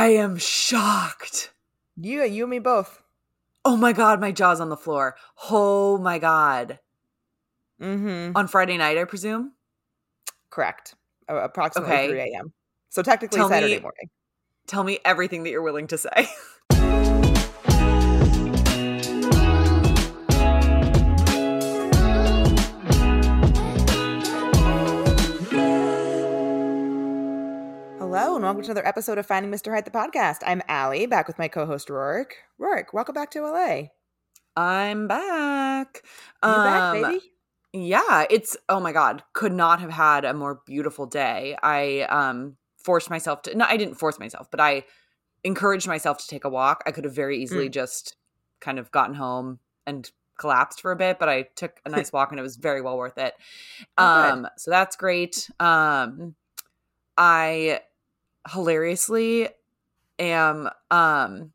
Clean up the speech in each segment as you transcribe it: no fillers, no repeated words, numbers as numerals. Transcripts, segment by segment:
I am shocked. You and me both. Oh my God, my jaw's on the floor. Oh my God. Mm-hmm. On Friday night, I presume? Correct. Approximately 3 a.m. So technically Saturday morning. Tell me everything that you're willing to say. Hello, and welcome to another episode of Finding Mr. Height, the podcast. I'm Allie, back with my co-host, Rorik. Rorik, welcome back to LA. I'm back. You back, baby? Yeah, oh my God, could not have had a more beautiful day. I forced myself to, no, I didn't force myself, but I encouraged myself to take a walk. I could have very easily just kind of gotten home and collapsed for a bit, but I took a nice walk and it was very well worth it. So that's great. I hilariously am, I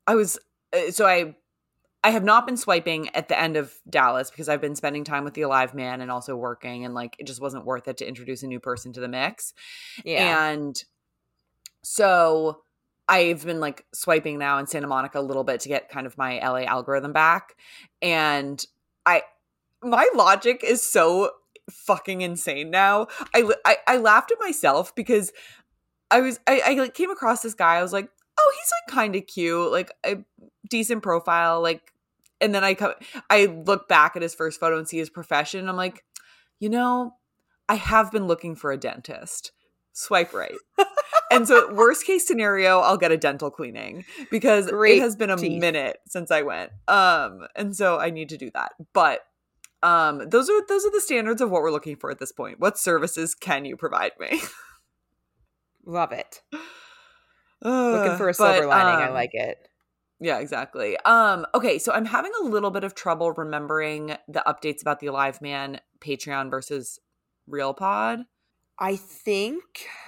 have not been swiping at the end of Dallas because I've been spending time with the Alive Man and also working, and like it just wasn't worth it to introduce a new person to the mix. Yeah. And so I've been like swiping now in Santa Monica a little bit to get kind of my LA algorithm back. And my logic is so fucking insane now. I laughed at myself because I like came across this guy. I was like, oh, he's like kind of cute, like a decent profile, like, and then I look back at his first photo and see his profession. And I'm like, I have been looking for a dentist. Swipe right. And so worst case scenario, I'll get a dental cleaning because it has been a minute since I went. And so I need to do that. But those are the standards of what we're looking for at this point. What services can you provide me? Love it. Looking for a silver lining. I like it. Yeah, exactly. Okay, so I'm having a little bit of trouble remembering the updates about the Alive Man Patreon versus Real Pod. I think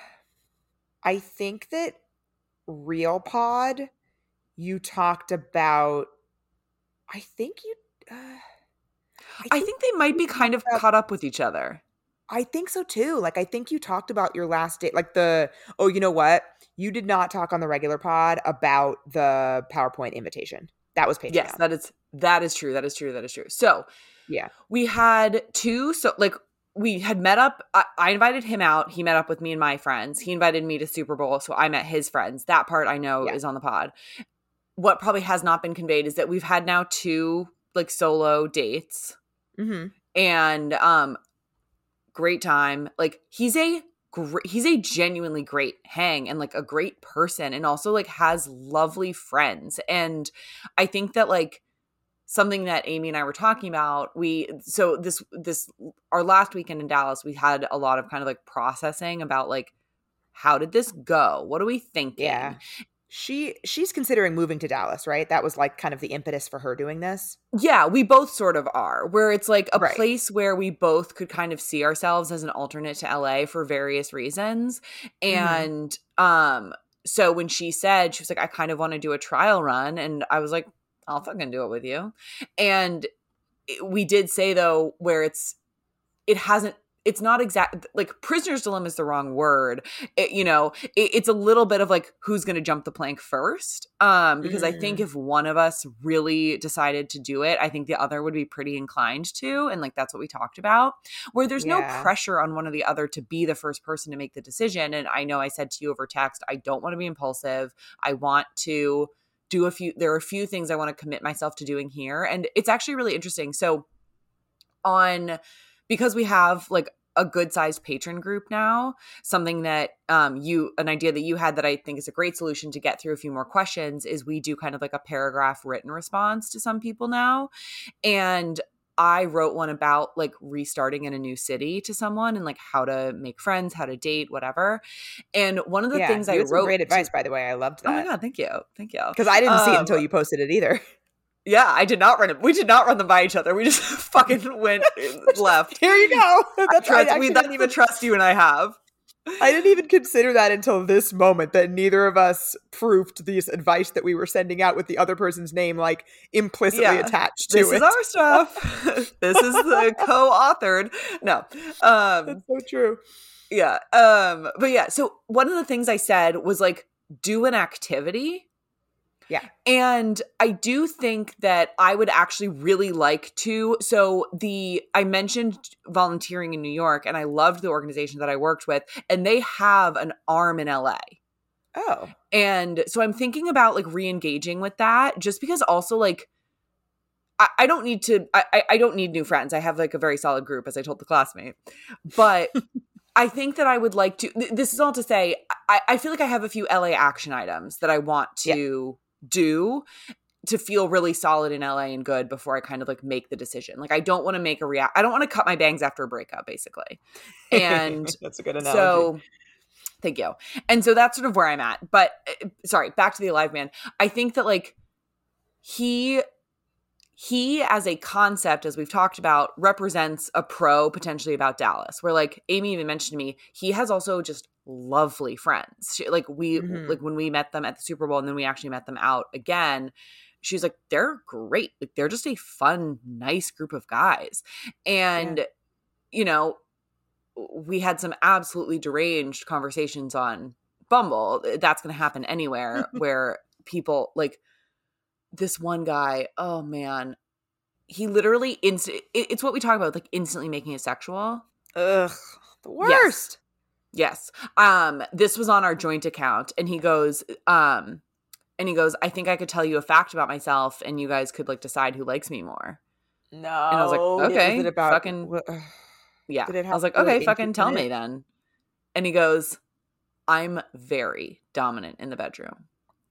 that Real Pod, you talked about. I think they might be kind of caught up with each other. I think so too. Like, I think you talked about your last date, like you know what? You did not talk on the regular pod about the PowerPoint invitation. That was Patreon. Yes, that is true. That is true. So yeah, we had two. So like we had met up. I invited him out. He met up with me and my friends. He invited me to Super Bowl. So I met his friends. That part I know is on the pod. What probably has not been conveyed is that we've had now two like solo dates. Mm-hmm. And great time. Like he's a genuinely great hang and like a great person, and also like has lovely friends. And I think that like something that Amy and I were talking about, this our last weekend in Dallas, we had a lot of kind of like processing about like, how did this go? What are we thinking? Yeah. She's considering moving to Dallas, right? That was like kind of the impetus for her doing this. Yeah, we both sort of are, where it's like a place where we both could kind of see ourselves as an alternate to LA for various reasons. And so when she said, she was like, I kind of want to do a trial run. And I was like, I'll fucking do it with you. And we did say though, where it's not exact, like prisoner's dilemma is the wrong word. It's a little bit of like, who's going to jump the plank first? Because I think if one of us really decided to do it, I think the other would be pretty inclined to. And like, that's what we talked about, where there's no pressure on one or the other to be the first person to make the decision. And I know I said to you over text, I don't want to be impulsive. I want to there are a few things I want to commit myself to doing here. And it's actually really interesting. So because we have like a good sized patron group now, something that an idea that you had that I think is a great solution to get through a few more questions is we do kind of like a paragraph written response to some people now. And I wrote one about like restarting in a new city to someone and like how to make friends, how to date, whatever. And one of the things I wrote, some great advice, by the way. I loved that. Oh my God, thank you. Because I didn't see it until you posted it either. Yeah, I did not run it. We did not run them by each other. We just fucking went left. Here you go. That's the trust you and I have. I didn't even consider that until this moment, that neither of us proofed this advice that we were sending out with the other person's name like implicitly attached to it. This is our stuff. This is the co-authored. No. That's so true. Yeah. But yeah, so one of the things I said was like, do an activity. Yeah. And I do think that I would actually really like to. So I mentioned volunteering in New York, and I loved the organization that I worked with, and they have an arm in LA. Oh. And so I'm thinking about like re-engaging with that, just because also like I don't need to, I don't need new friends. I have like a very solid group, as I told the classmate. But I think that I would like to, this is all to say, I feel like I have a few LA action items that I want to do to feel really solid in LA and good before I kind of like make the decision. Like I don't want to make I don't want to cut my bangs after a breakup, basically. And that's a good analogy. So thank you. And so that's sort of where I'm at. But sorry, back to the Alive Man. I think that like he as a concept, as we've talked about, represents a pro potentially about Dallas, where like Amy even mentioned to me, he has also just lovely friends. Like like when we met them at the Super Bowl and then we actually met them out again, she's like, they're great. Like they're just a fun, nice group of guys. And, you know, we had some absolutely deranged conversations on Bumble. That's going to happen anywhere where people like this one guy. Oh man, he literally it's what we talk about, like instantly making it sexual. Ugh, the worst. Yes. This was on our joint account, and he goes, I think I could tell you a fact about myself, and you guys could like decide who likes me more. No. And I was like, okay, is it about fucking, yeah. I was like, really okay, fucking tell me then. And he goes, I'm very dominant in the bedroom.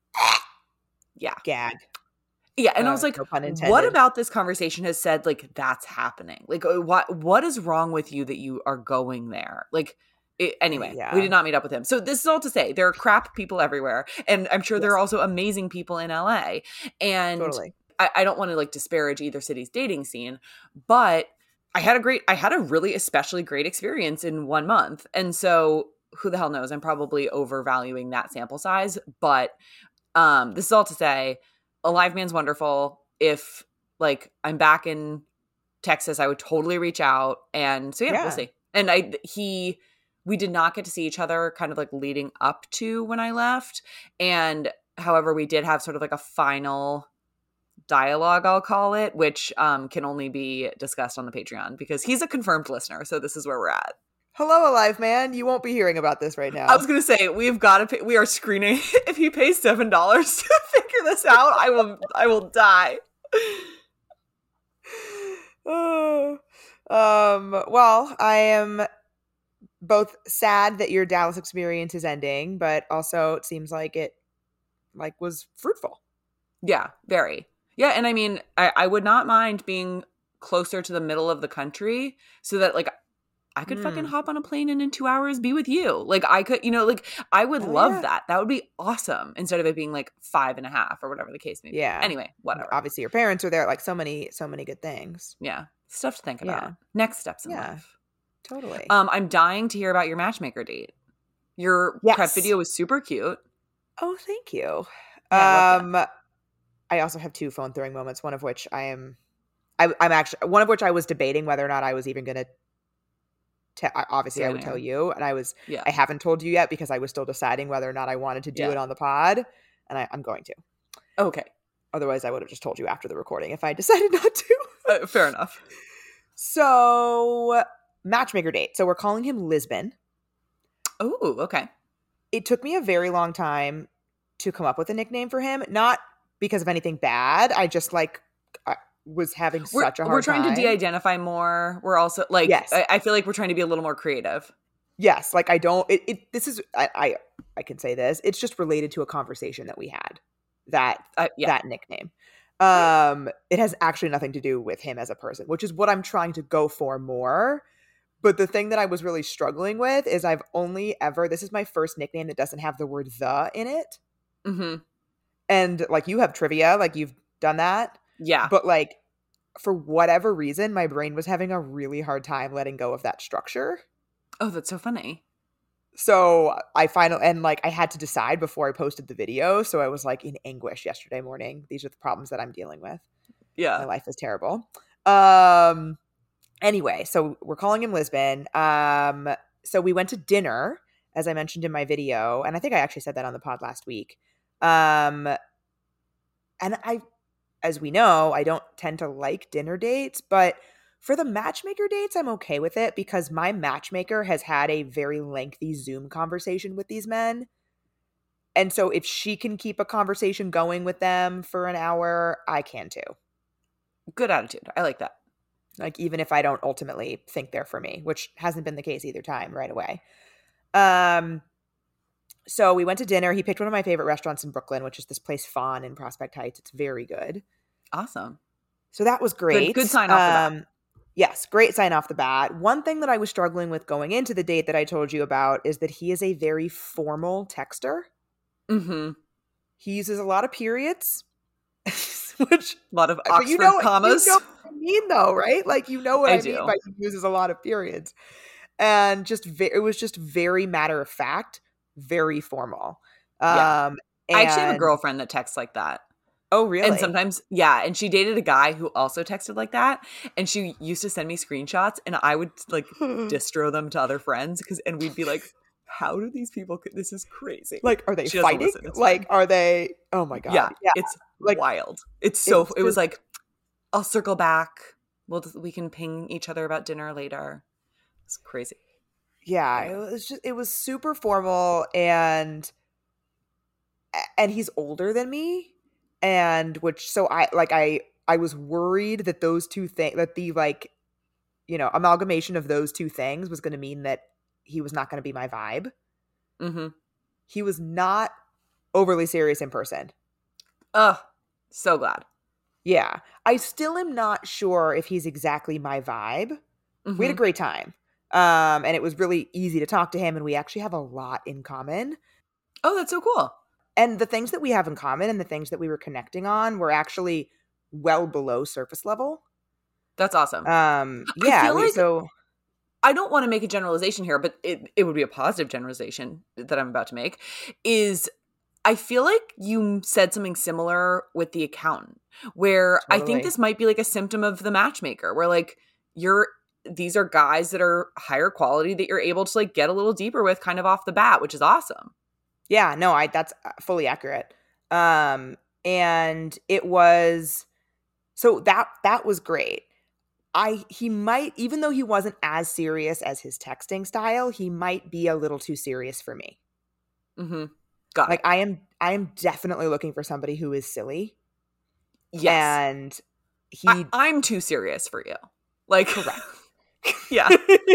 Yeah. Gag. Yeah, and I was like, no pun intended. What about this conversation has said, like, that's happening? Like, what is wrong with you that you are going there? Like, anyway, we did not meet up with him. So this is all to say, there are crap people everywhere. And I'm sure there are also amazing people in LA. And totally. I don't want to, like, disparage either city's dating scene, but I had a really especially great experience in 1 month. And so who the hell knows? I'm probably overvaluing that sample size. But this is all to say, Alive Man's wonderful. If like I'm back in Texas, I would totally reach out. And so we'll see. And we did not get to see each other kind of like leading up to when I left. And however, we did have sort of like a final dialogue, I'll call it, which can only be discussed on the Patreon because he's a confirmed listener. So this is where we're at. Hello, Alive Man. You won't be hearing about this right now. I was going to say, we've got to pay. We are screening. If he pays $7 to figure this out, I will die. Well, I am both sad that your Dallas experience is ending, but also it seems like it was fruitful. Yeah, very. Yeah, and I mean, I would not mind being closer to the middle of the country so that like I could fucking hop on a plane and in 2 hours be with you. Like I could, like I would love that. That would be awesome instead of it being like 5.5 or whatever the case may be. Yeah. Anyway, whatever. Obviously your parents are there. Like so many good things. Yeah. Stuff to think about. Next steps in life. Totally. I'm dying to hear about your matchmaker date. Your prep video was super cute. Oh, thank you. Yeah, I also have 2 phone throwing moments, one of which I'm actually one of which I was debating whether or not I was even going to obviously I would tell you, and I haven't told you yet because I was still deciding whether or not I wanted to do it on the pod, and I'm going to. Okay. Otherwise I would have just told you after the recording if I decided not to. Fair enough. So matchmaker date. So we're calling him Lisbon. Oh, okay. It took me a very long time to come up with a nickname for him, not because of anything bad. I just was having such a hard time. We're trying to de-identify more. We're also like, I feel like we're trying to be a little more creative. Yes. Like I don't, this is, I can say this. It's just related to a conversation that we had that nickname. It has actually nothing to do with him as a person, which is what I'm trying to go for more. But the thing that I was really struggling with is this is my first nickname that doesn't have the word the in it. Mm-hmm. And like you have trivia, like you've done that. Yeah. But like for whatever reason, my brain was having a really hard time letting go of that structure. Oh, that's so funny. So I had to decide before I posted the video. So I was like in anguish yesterday morning. These are the problems that I'm dealing with. Yeah. My life is terrible. Anyway, so we're calling him Lisbon. So we went to dinner as I mentioned in my video, and I think I actually said that on the pod last week. And as we know, I don't tend to like dinner dates, but for the matchmaker dates, I'm okay with it because my matchmaker has had a very lengthy Zoom conversation with these men. And so if she can keep a conversation going with them for an hour, I can too. Good attitude. I like that. Like, even if I don't ultimately think they're for me, which hasn't been the case either time right away. So we went to dinner. He picked one of my favorite restaurants in Brooklyn, which is this place Fawn in Prospect Heights. It's very good. Awesome. So that was great. Good sign off the bat. Yes, great sign off the bat. One thing that I was struggling with going into the date that I told you about is that he is a very formal texter. Mm-hmm. He uses a lot of periods. Which, a lot of Oxford commas. You know what I mean, though, right? Like, you know what I mean by he uses a lot of periods. And it was just very matter of fact, very formal. I actually have a girlfriend that texts like that. Oh, really? And sometimes, yeah. And she dated a guy who also texted like that. And she used to send me screenshots and I would like distro them to other friends and we'd be like, how do these people, this is crazy. Like, are they fighting? Like, are they, oh my God. Yeah. It's like wild. It was like, I'll circle back. We can ping each other about dinner later. It's crazy. Yeah. It was super formal and he's older than me. And I was worried that those two things, that the like, amalgamation of those two things was going to mean that he was not going to be my vibe. Mm-hmm. He was not overly serious in person. So glad. Yeah. I still am not sure if he's exactly my vibe. Mm-hmm. We had a great time. And it was really easy to talk to him, and we actually have a lot in common. Oh, that's so cool. And the things that we have in common and the things that we were connecting on were actually well below surface level. That's awesome. I don't want to make a generalization here, but it would be a positive generalization that I'm about to make, is I feel like you said something similar with the accountant, where totally. I think this might be like a symptom of the matchmaker, where like these are guys that are higher quality that you're able to like get a little deeper with kind of off the bat, which is awesome. Yeah, no, that's fully accurate. And it was, so that was great. He might, even though he wasn't as serious as his texting style, he might be a little too serious for me. Mm-hmm. Got it. Like, I am definitely looking for somebody who is silly. Yes. And I'm too serious for you. Like, correct. Yeah.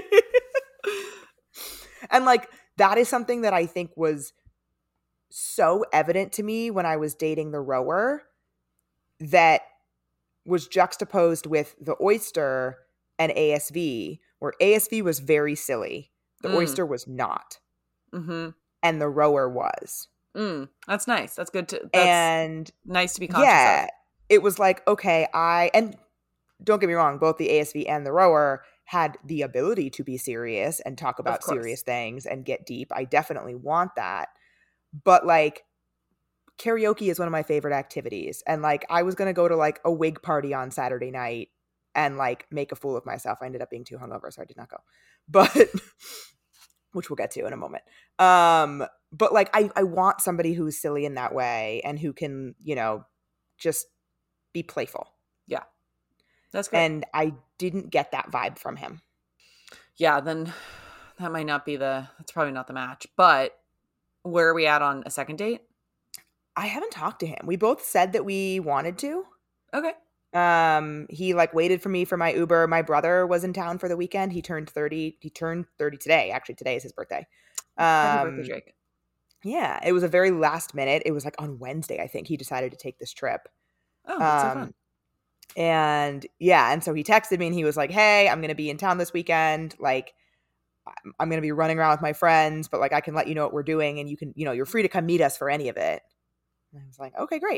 And like, that is something that I think was so evident to me when I was dating the rower, that was juxtaposed with the oyster and ASV, where ASV was very silly. The oyster was not. Mm-hmm. And the rower was. That's nice. That's good. That's nice to be conscious of. It was like, okay, and don't get me wrong, both the ASV and the rower had the ability to be serious and talk about serious things and get deep. I definitely want that. But like, karaoke is one of my favorite activities. And like, I was going to go to like a wig party on Saturday night and like make a fool of myself. I ended up being too hungover, so I did not go. But which we'll get to in a moment. But like, I want somebody who's silly in that way and who can, just be playful. Yeah. That's great. And I didn't get that vibe from him. Yeah, then that might not be that's probably not the match. But where are we at on a second date? I haven't talked to him. We both said that we wanted to. Okay. He like waited for me for my Uber. My brother was in town for the weekend. He turned 30. He turned 30 today. Actually, today is his birthday. Happy birthday, Jake. Yeah, it was a very last minute. It was like on Wednesday, I think, he decided to take this trip. Oh, that's so fun. And yeah, and so he texted me and he was like, hey, I'm going to be in town this weekend. Like, I'm going to be running around with my friends, but like, I can let you know what we're doing and you can, you're free to come meet us for any of it. And I was like, okay, great.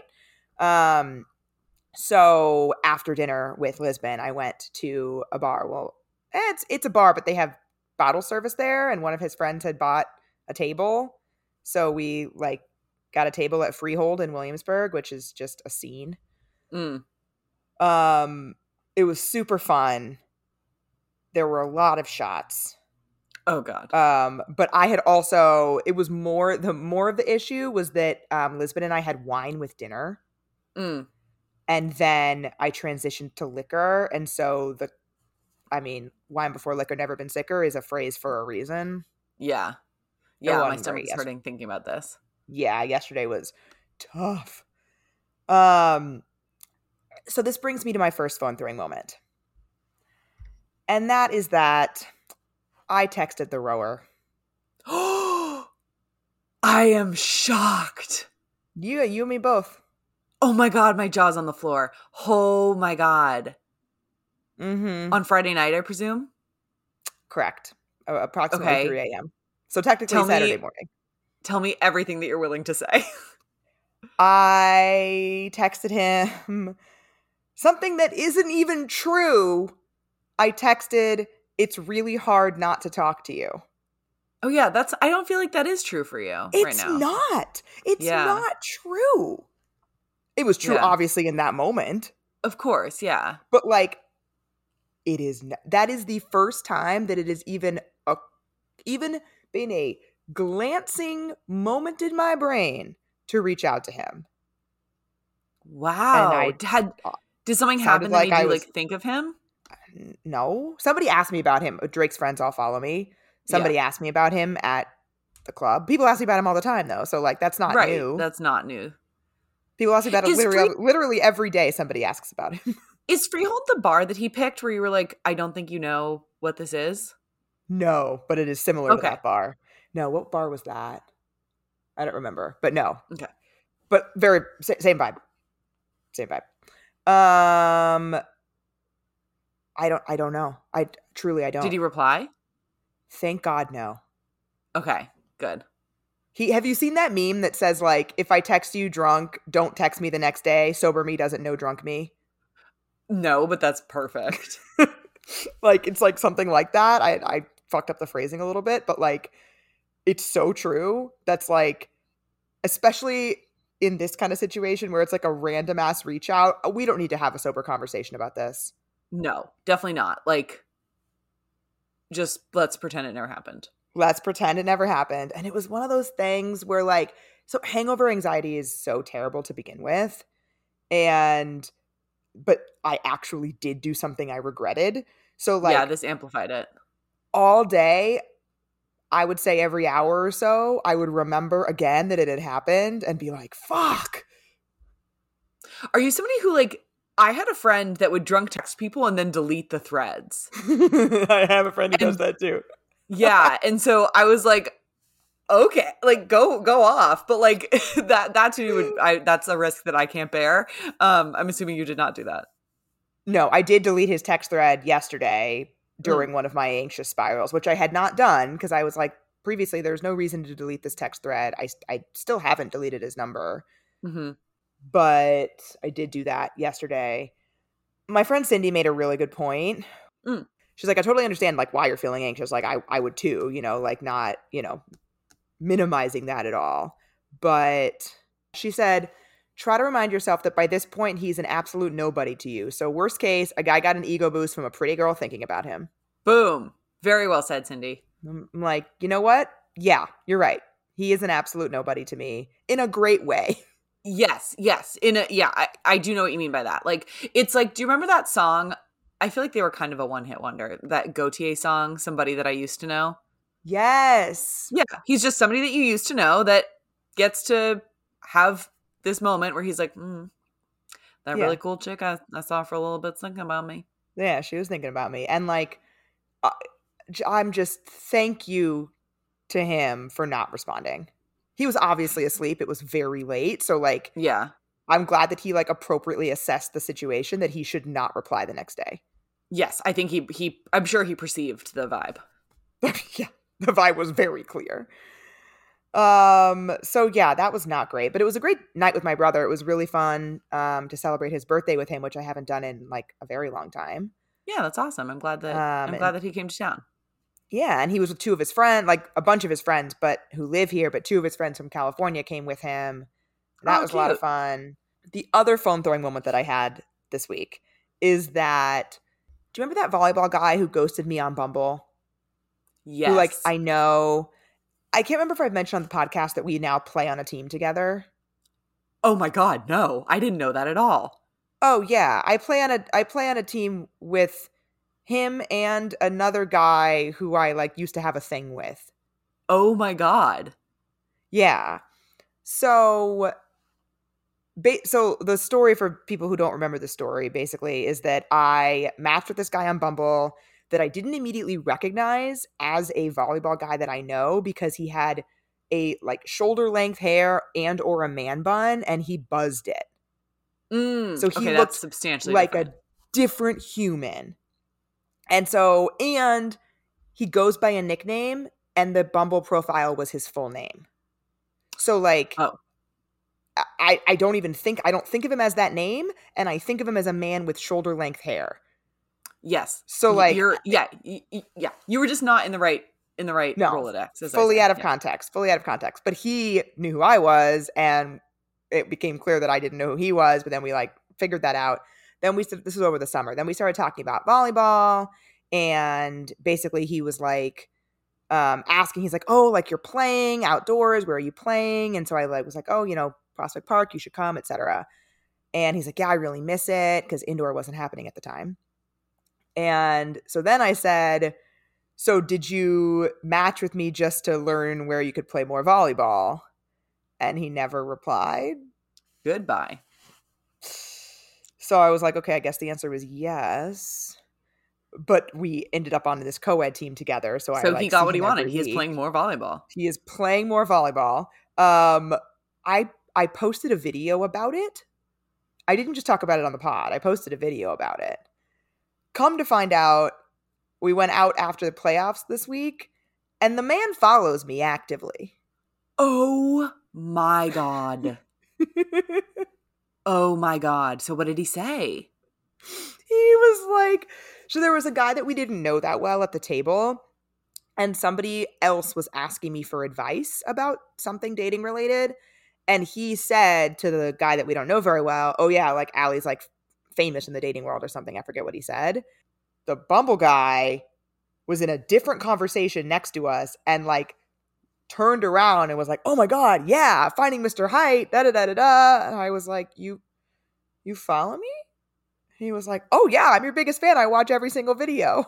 So after dinner with Lisbon, I went to a bar. Well, it's a bar, but they have bottle service there. And one of his friends had bought a table. So we like got a table at Freehold in Williamsburg, which is just a scene. It was super fun. There were a lot of shots. Oh God. But I had also, it was more of the issue was that Lisbon and I had wine with dinner. Mm. And then I transitioned to liquor. And so wine before liquor, never been sicker is a phrase for a reason. Yeah. Yeah, my stomach is hurting thinking about this. Yeah, yesterday was tough. So this brings me to my first phone throwing moment. And that is that I texted the rower. I am shocked. You and me both. Oh my God, my jaw's on the floor. Oh my God. Mm-hmm. On Friday night, I presume? Correct. Approximately 3 a.m. So technically Saturday morning. Tell me everything that you're willing to say. I texted him something that isn't even true. I texted, "It's really hard not to talk to you." Oh yeah, I don't feel like that is true for you right now. It's not. It's not true. It was true, obviously, in that moment. Of course, yeah. But like, it is. That is the first time that it has even been a glancing moment in my brain to reach out to him. Wow. And did something happen that made you think of him? No. Somebody asked me about him. Drake's friends all follow me. Somebody asked me about him at the club. People ask me about him all the time, though. So like, that's not new. That's not new. People ask me about him literally every day. Somebody asks about him. Is Freehold the bar that he picked where you were like, I don't think you know what this is? No, but it is similar to that bar. No, what bar was that? I don't remember, but no. Okay. But same vibe. Same vibe. I don't know. I don't. Did he reply? Thank God, no. Okay, good. Have you seen that meme that says like, if I text you drunk, don't text me the next day. Sober me doesn't know drunk me. No, but that's perfect. Like, it's like something like that. I fucked up the phrasing a little bit, but like, it's so true. That's like, especially in this kind of situation where it's like a random ass reach out. We don't need to have a sober conversation about this. No, definitely not. Like, just let's pretend it never happened. Let's pretend it never happened. And it was one of those things where like, so hangover anxiety is so terrible to begin with. But I actually did do something I regretted. So like, yeah, this amplified it. All day, I would say every hour or so, I would remember again that it had happened and be like, fuck. Are you somebody who like, I had a friend that would drunk text people and then delete the threads. I have a friend who does that too. Yeah. And so I was like, okay, like go off. But like that to me that's a risk that I can't bear. I'm assuming you did not do that. No, I did delete his text thread yesterday during one of my anxious spirals, which I had not done because I was like, previously, there's no reason to delete this text thread. I still haven't deleted his number. Mm-hmm. But I did do that yesterday. My friend Cindy made a really good point. Mm. She's like, I totally understand like why you're feeling anxious. Like I would too, like not, minimizing that at all. But she said, try to remind yourself that by this point, he's an absolute nobody to you. So worst case, a guy got an ego boost from a pretty girl thinking about him. Boom. Very well said, Cindy. I'm like, you know what? Yeah, you're right. He is an absolute nobody to me in a great way. Yes. I do know what you mean by that. Like, it's like, do you remember that song? I feel like they were kind of a one-hit wonder. That Gautier song, Somebody That I Used to Know. Yes. Yeah. He's just somebody that you used to know that gets to have this moment where he's like, that really cool chick I saw for a little bit's thinking about me. Yeah, she was thinking about me. And like, I'm just thank you to him for not responding. He was obviously asleep. It was very late. So like, yeah, I'm glad that he like appropriately assessed the situation that he should not reply the next day. Yes, I think I'm sure he perceived the vibe. Yeah, the vibe was very clear. So yeah, that was not great, but it was a great night with my brother. It was really fun to celebrate his birthday with him, which I haven't done in like a very long time. Yeah, that's awesome. I'm glad that he came to town. Yeah, and he was with two of his friends, like a bunch of his friends, but who live here, but two of his friends from California came with him. That was cute. A lot of fun. The other phone throwing moment that I had this week is that, do you remember that volleyball guy who ghosted me on Bumble? Yes. Who, like, I know. I can't remember if I've mentioned on the podcast that we now play on a team together. Oh my God, no. I didn't know that at all. Oh yeah. I play on a team with him and another guy who I like used to have a thing with. Oh my God. Yeah. So the story for people who don't remember the story basically is that I matched with this guy on Bumble that I didn't immediately recognize as a volleyball guy that I know because he had a like shoulder length hair and or a man bun and he buzzed it. So he looked substantially like different. a different human. And he goes by a nickname and the Bumble profile was his full name. So like I don't think of him as that name, and I think of him as a man with shoulder length hair. Yes. So like you were just not in the right Rolodex. Fully out of context. But he knew who I was, and it became clear that I didn't know who he was, but then we like figured that out. Then this was over the summer. Then we started talking about volleyball, and basically he was like asking, he's like, oh, like you're playing outdoors, where are you playing? And so I like was like, oh, you know, Prospect Park, you should come, etc. And he's like, yeah, I really miss it because indoor wasn't happening at the time. And so then I said, so did you match with me just to learn where you could play more volleyball? And he never replied. Goodbye. So I was like, okay, I guess the answer was yes. But we ended up on this co-ed team together. So he got what he wanted. He is playing more volleyball. He is playing more volleyball. I posted a video about it. I didn't just talk about it on the pod. I posted a video about it. Come to find out, we went out after the playoffs this week, and the man follows me actively. Oh my God. Oh my God. So what did he say? He was like, so there was a guy that we didn't know that well at the table, and somebody else was asking me for advice about something dating related. And he said to the guy that we don't know very well, oh yeah, like Allie's like famous in the dating world or something. I forget what he said. The Bumble guy was in a different conversation next to us and like turned around and was like, oh my God, yeah, finding Mr. Height, da-da-da-da-da. And I was like, you follow me? He was like, oh yeah, I'm your biggest fan. I watch every single video.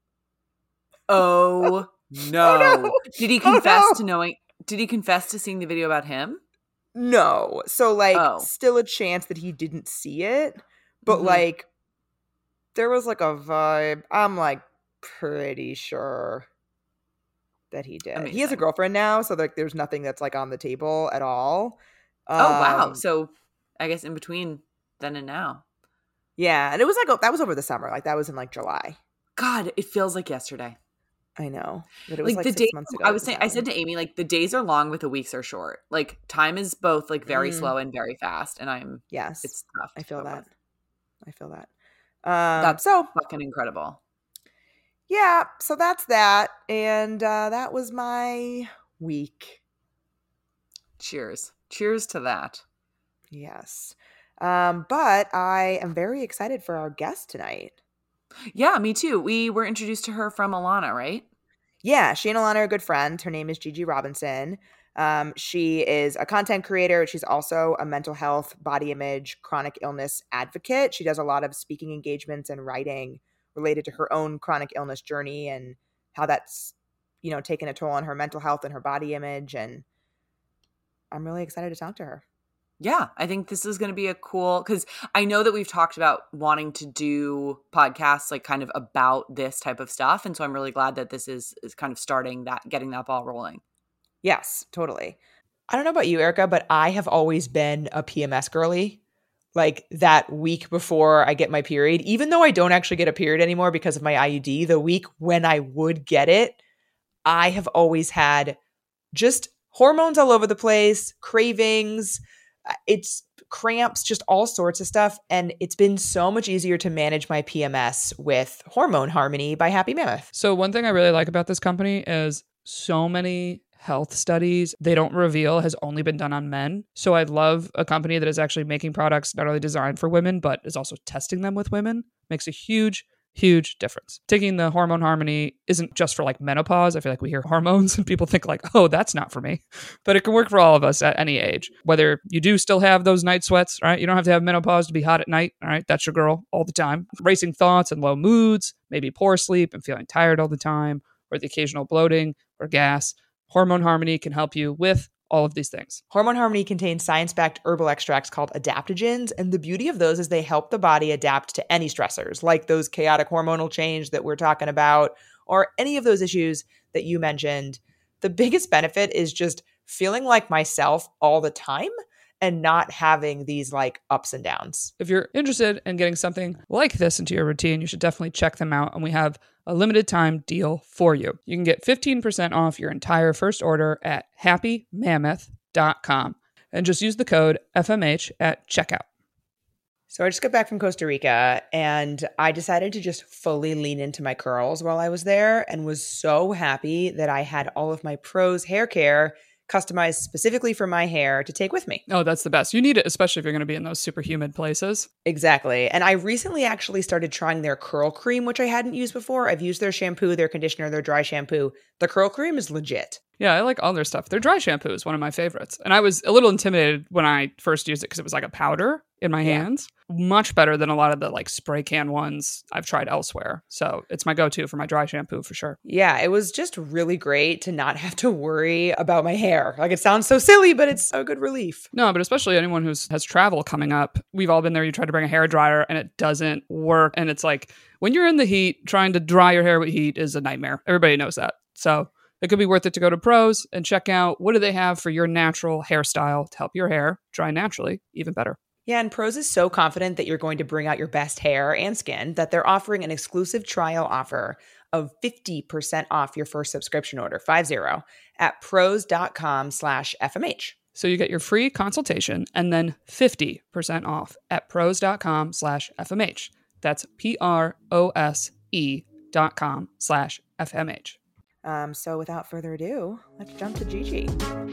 Oh no. Oh, no. Did he confess to seeing the video about him? No. So like still a chance that he didn't see it. But like there was like a vibe. I'm like pretty sure that he did. Amazing. He has a girlfriend now, so like there's nothing that's like on the table at all. Oh wow. So I guess in between then and now. Yeah, and it was like that was over the summer. Like that was in like July. God, it feels like yesterday. I know. But it was like the 6 days, months ago. I said to Amy, like the days are long, but the weeks are short. Like time is both like very slow and very fast. And it's tough. I feel that. That's so fucking incredible. Yeah. So that's that. And that was my week. Cheers. Cheers to that. Yes. But I am very excited for our guest tonight. Yeah, me too. We were introduced to her from Alana, right? Yeah, she and Alana are good friends. Her name is Gigi Robinson. She is a content creator. She's also a mental health, body image, chronic illness advocate. She does a lot of speaking engagements and writing related to her own chronic illness journey and how that's, you know, taken a toll on her mental health and her body image. And I'm really excited to talk to her. Yeah, I think this is going to be a cool, because I know that we've talked about wanting to do podcasts like kind of about this type of stuff. And so I'm really glad that this is kind of getting that ball rolling. Yes, totally. I don't know about you, Erica, but I have always been a PMS girly. Like that week before I get my period, even though I don't actually get a period anymore because of my IUD, the week when I would get it, I have always had just hormones all over the place, cravings, it's cramps, just all sorts of stuff. And it's been so much easier to manage my PMS with Hormone Harmony by Happy Mammoth. So one thing I really like about this company is so many health studies they don't reveal has only been done on men. So I love a company that is actually making products not only designed for women, but is also testing them with women. Makes a huge, Huge difference. Taking the Hormone Harmony isn't just for like menopause. I feel like we hear hormones and people think like, oh, that's not for me. But it can work for all of us at any age. Whether you do still have those night sweats, right? You don't have to have menopause to be hot at night, all right? That's your girl all the time. Racing thoughts and low moods, maybe poor sleep and feeling tired all the time, or the occasional bloating or gas. Hormone Harmony can help you with all of these things. Hormone Harmony contains science-backed herbal extracts called adaptogens, and the beauty of those is they help the body adapt to any stressors, like those chaotic hormonal change that we're talking about, or any of those issues that you mentioned. The biggest benefit is just feeling like myself all the time and not having these like ups and downs. If you're interested in getting something like this into your routine, you should definitely check them out. And we have a limited time deal for you. You can get 15% off your entire first order at happymammoth.com and just use the code FMH at checkout. So I just got back from Costa Rica and I decided to just fully lean into my curls while I was there and was so happy that I had all of my Prose hair care customized specifically for my hair to take with me. Oh, that's the best. You need it, especially if you're going to be in those super humid places. Exactly. And I recently actually started trying their curl cream, which I hadn't used before. I've used their shampoo, their conditioner, their dry shampoo. The curl cream is legit. Yeah, I like all their stuff. Their dry shampoo is one of my favorites. And I was a little intimidated when I first used it because it was like a powder in my hands. Much better than a lot of the like spray can ones I've tried elsewhere. So it's my go-to for my dry shampoo for sure. Yeah, it was just really great to not have to worry about my hair. Like it sounds so silly, but it's a good relief. No, but especially anyone who has travel coming up. We've all been there. You try to bring a hair dryer and it doesn't work. And it's like when you're in the heat, trying to dry your hair with heat is a nightmare. Everybody knows that. So it could be worth it to go to Prose and check out what do they have for your natural hairstyle to help your hair dry naturally even better. Yeah, and Prose is so confident that you're going to bring out your best hair and skin that they're offering an exclusive trial offer of 50% off your first subscription order, 50, at prose.com/FMH. So you get your free consultation and then 50% off at prose.com/FMH. That's prose.com/FMH. So without further ado, let's jump to Gigi.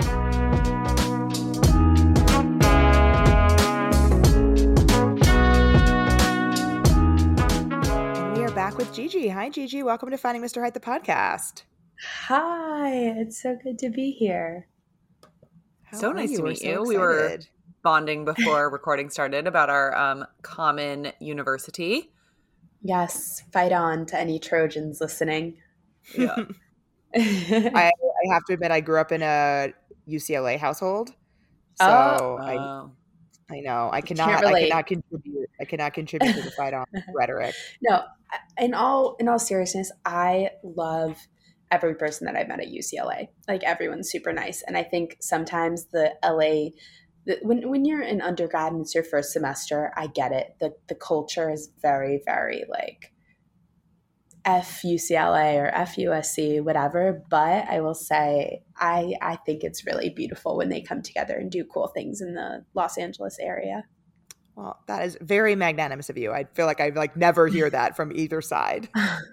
Back with Gigi. Hi, Gigi. Welcome to Finding Mr. Height, the podcast. Hi. It's so good to be here. So nice to meet you. We were bonding before recording started about our common university. Yes. Fight on to any Trojans listening. Yeah. I have to admit, I grew up in a UCLA household. So I know. I cannot contribute to the fight on rhetoric. No, in all seriousness, I love every person that I've met at UCLA. Like everyone's super nice. And I think sometimes the LA when you're an undergrad and it's your first semester, I get it. The culture is very, very like F UCLA or F USC, whatever. But I will say, I think it's really beautiful when they come together and do cool things in the Los Angeles area. Well, that is very magnanimous of you. I feel like I never hear that from either side.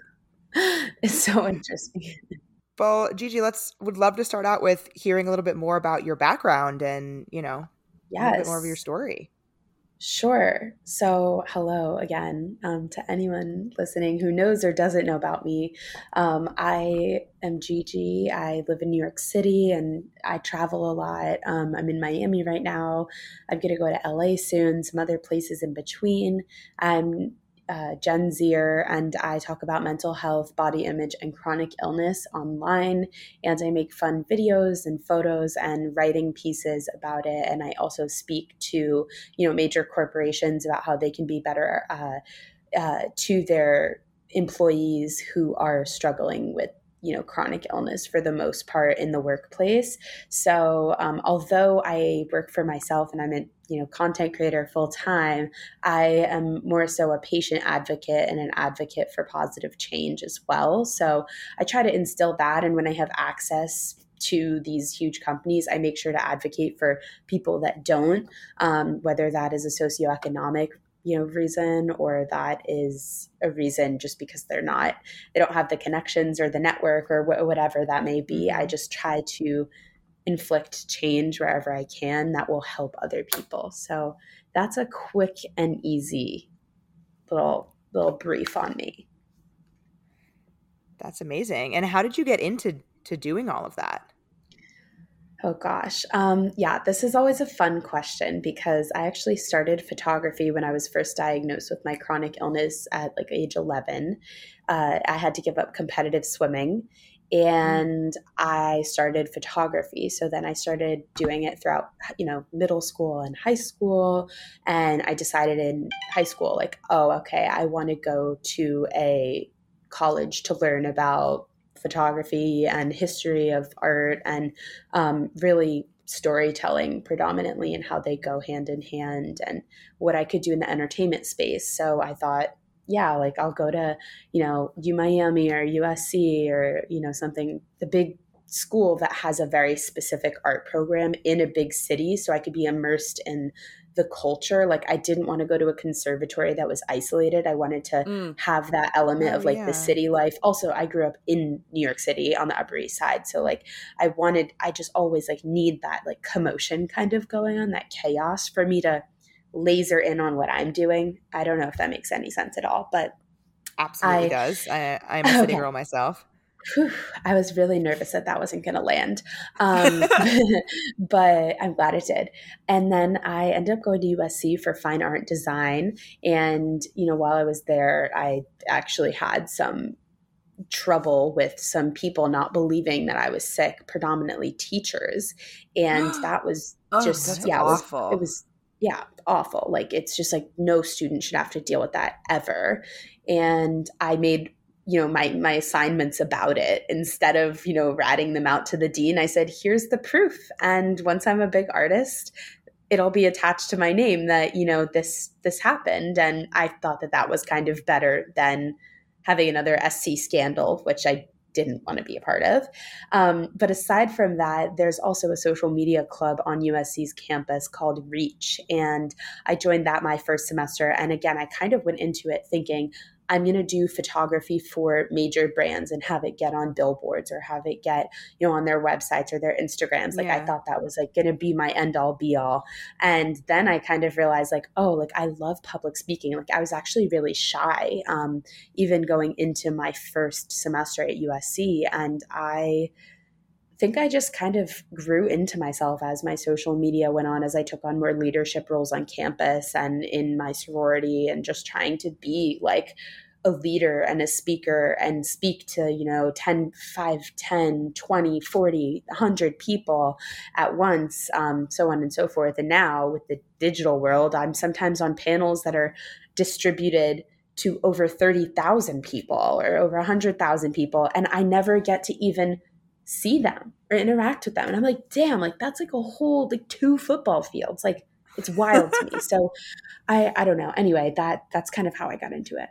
It's so interesting. Well, Gigi, would love to start out with hearing a little bit more about your background and, a little bit more of your story. Sure. So hello again to anyone listening who knows or doesn't know about me. I am Gigi. I live in New York City and I travel a lot. I'm in Miami right now. I'm going to go to LA soon, some other places in between. I'm Gen Zer, and I talk about mental health, body image, and chronic illness online. And I make fun videos and photos and writing pieces about it. And I also speak to, major corporations about how they can be better to their employees who are struggling with chronic illness for the most part in the workplace. So although I work for myself and I'm a content creator full time, I am more so a patient advocate and an advocate for positive change as well. So I try to instill that. And when I have access to these huge companies, I make sure to advocate for people that don't, whether that is a socioeconomic reason, or that is a reason just because they don't have the connections or the network or whatever that may be. I just try to inflict change wherever I can that will help other people. So that's a quick and easy little brief on me. That's amazing. And how did you get into doing all of that? Oh gosh. Yeah, this is always a fun question because I actually started photography when I was first diagnosed with my chronic illness at like age 11. I had to give up competitive swimming and I started photography. So then I started doing it throughout, middle school and high school. And I decided in high school, like, oh, okay, I want to go to a college to learn about photography and history of art and really storytelling predominantly and how they go hand in hand and what I could do in the entertainment space. So I thought, yeah, like I'll go to, UMiami or USC or, something, the big school that has a very specific art program in a big city. So I could be immersed in the culture. Like I didn't want to go to a conservatory that was isolated. I wanted to have that element of like the city life. Also, I grew up in New York City on the Upper East Side. So like I just always like need that like commotion kind of going on, that chaos for me to laser in on what I'm doing. I don't know if that makes any sense at all, but absolutely does. I'm a city girl myself. Whew, I was really nervous that wasn't going to land, but I'm glad it did. And then I ended up going to USC for fine art design. And, while I was there, I actually had some trouble with some people not believing that I was sick, predominantly teachers. And that was just, awful. It was awful. Like, it's just like no student should have to deal with that ever. And I made my assignments about it instead of, ratting them out to the dean. I said, here's the proof. And once I'm a big artist, it'll be attached to my name that, this happened. And I thought that was kind of better than having another SC scandal, which I didn't want to be a part of. But aside from that, there's also a social media club on USC's campus called Reach. And I joined that my first semester. And again, I kind of went into it thinking, I'm going to do photography for major brands and have it get on billboards or have it get, on their websites or their Instagrams. Like I thought that was like going to be my end all be all. And then I kind of realized like, oh, like I love public speaking. Like I was actually really shy, even going into my first semester at USC. And I think I just kind of grew into myself as my social media went on, as I took on more leadership roles on campus and in my sorority, and just trying to be like a leader and a speaker and speak to, 10, 5, 10, 20, 40, 100 people at once, so on and so forth. And now with the digital world, I'm sometimes on panels that are distributed to over 30,000 people or over 100,000 people. And I never get to even see them or interact with them. And I'm like, damn, like that's like a whole, like 2 football fields. Like it's wild to me. So I don't know. Anyway, that's kind of how I got into it.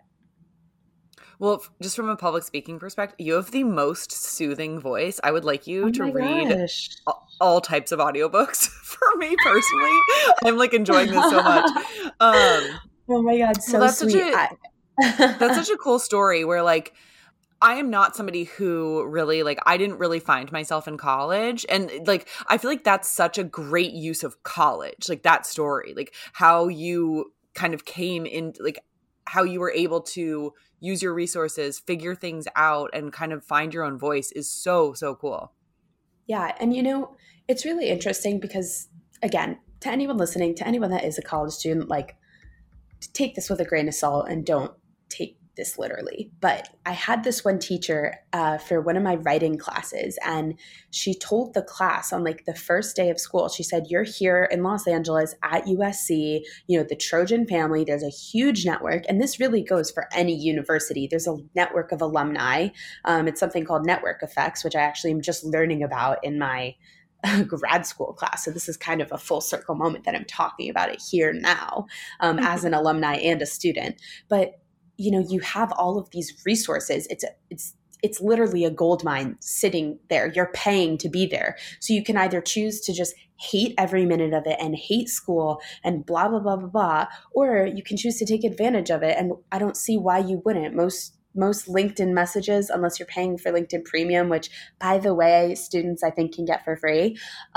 Well, just from a public speaking perspective, you have the most soothing voice. I would like you to read all types of audiobooks for me personally. I'm like enjoying this so much. Oh my God. So that's sweet. That's such a cool story where like, I am not somebody who really like, I didn't really find myself in college. And like, I feel like that's such a great use of college, like that story, like how you kind of came in, like how you were able to use your resources, figure things out, and kind of find your own voice is so, so cool. Yeah. And it's really interesting because again, to anyone listening, to anyone that is a college student, like take this with a grain of salt and don't take this literally. But I had this one teacher for one of my writing classes, and she told the class on like the first day of school, she said, you're here in Los Angeles at USC, the Trojan family, there's a huge network. And this really goes for any university. There's a network of alumni. It's something called network effects, which I actually am just learning about in my grad school class. So this is kind of a full circle moment that I'm talking about it here now as an alumni and a student. But you have all of these resources. It's literally a gold mine sitting there. You're paying to be there. So you can either choose to just hate every minute of it and hate school and blah, blah, blah, blah, blah, or you can choose to take advantage of it. And I don't see why you wouldn't. Most LinkedIn messages, unless you're paying for LinkedIn Premium, which by the way, students I think can get for free,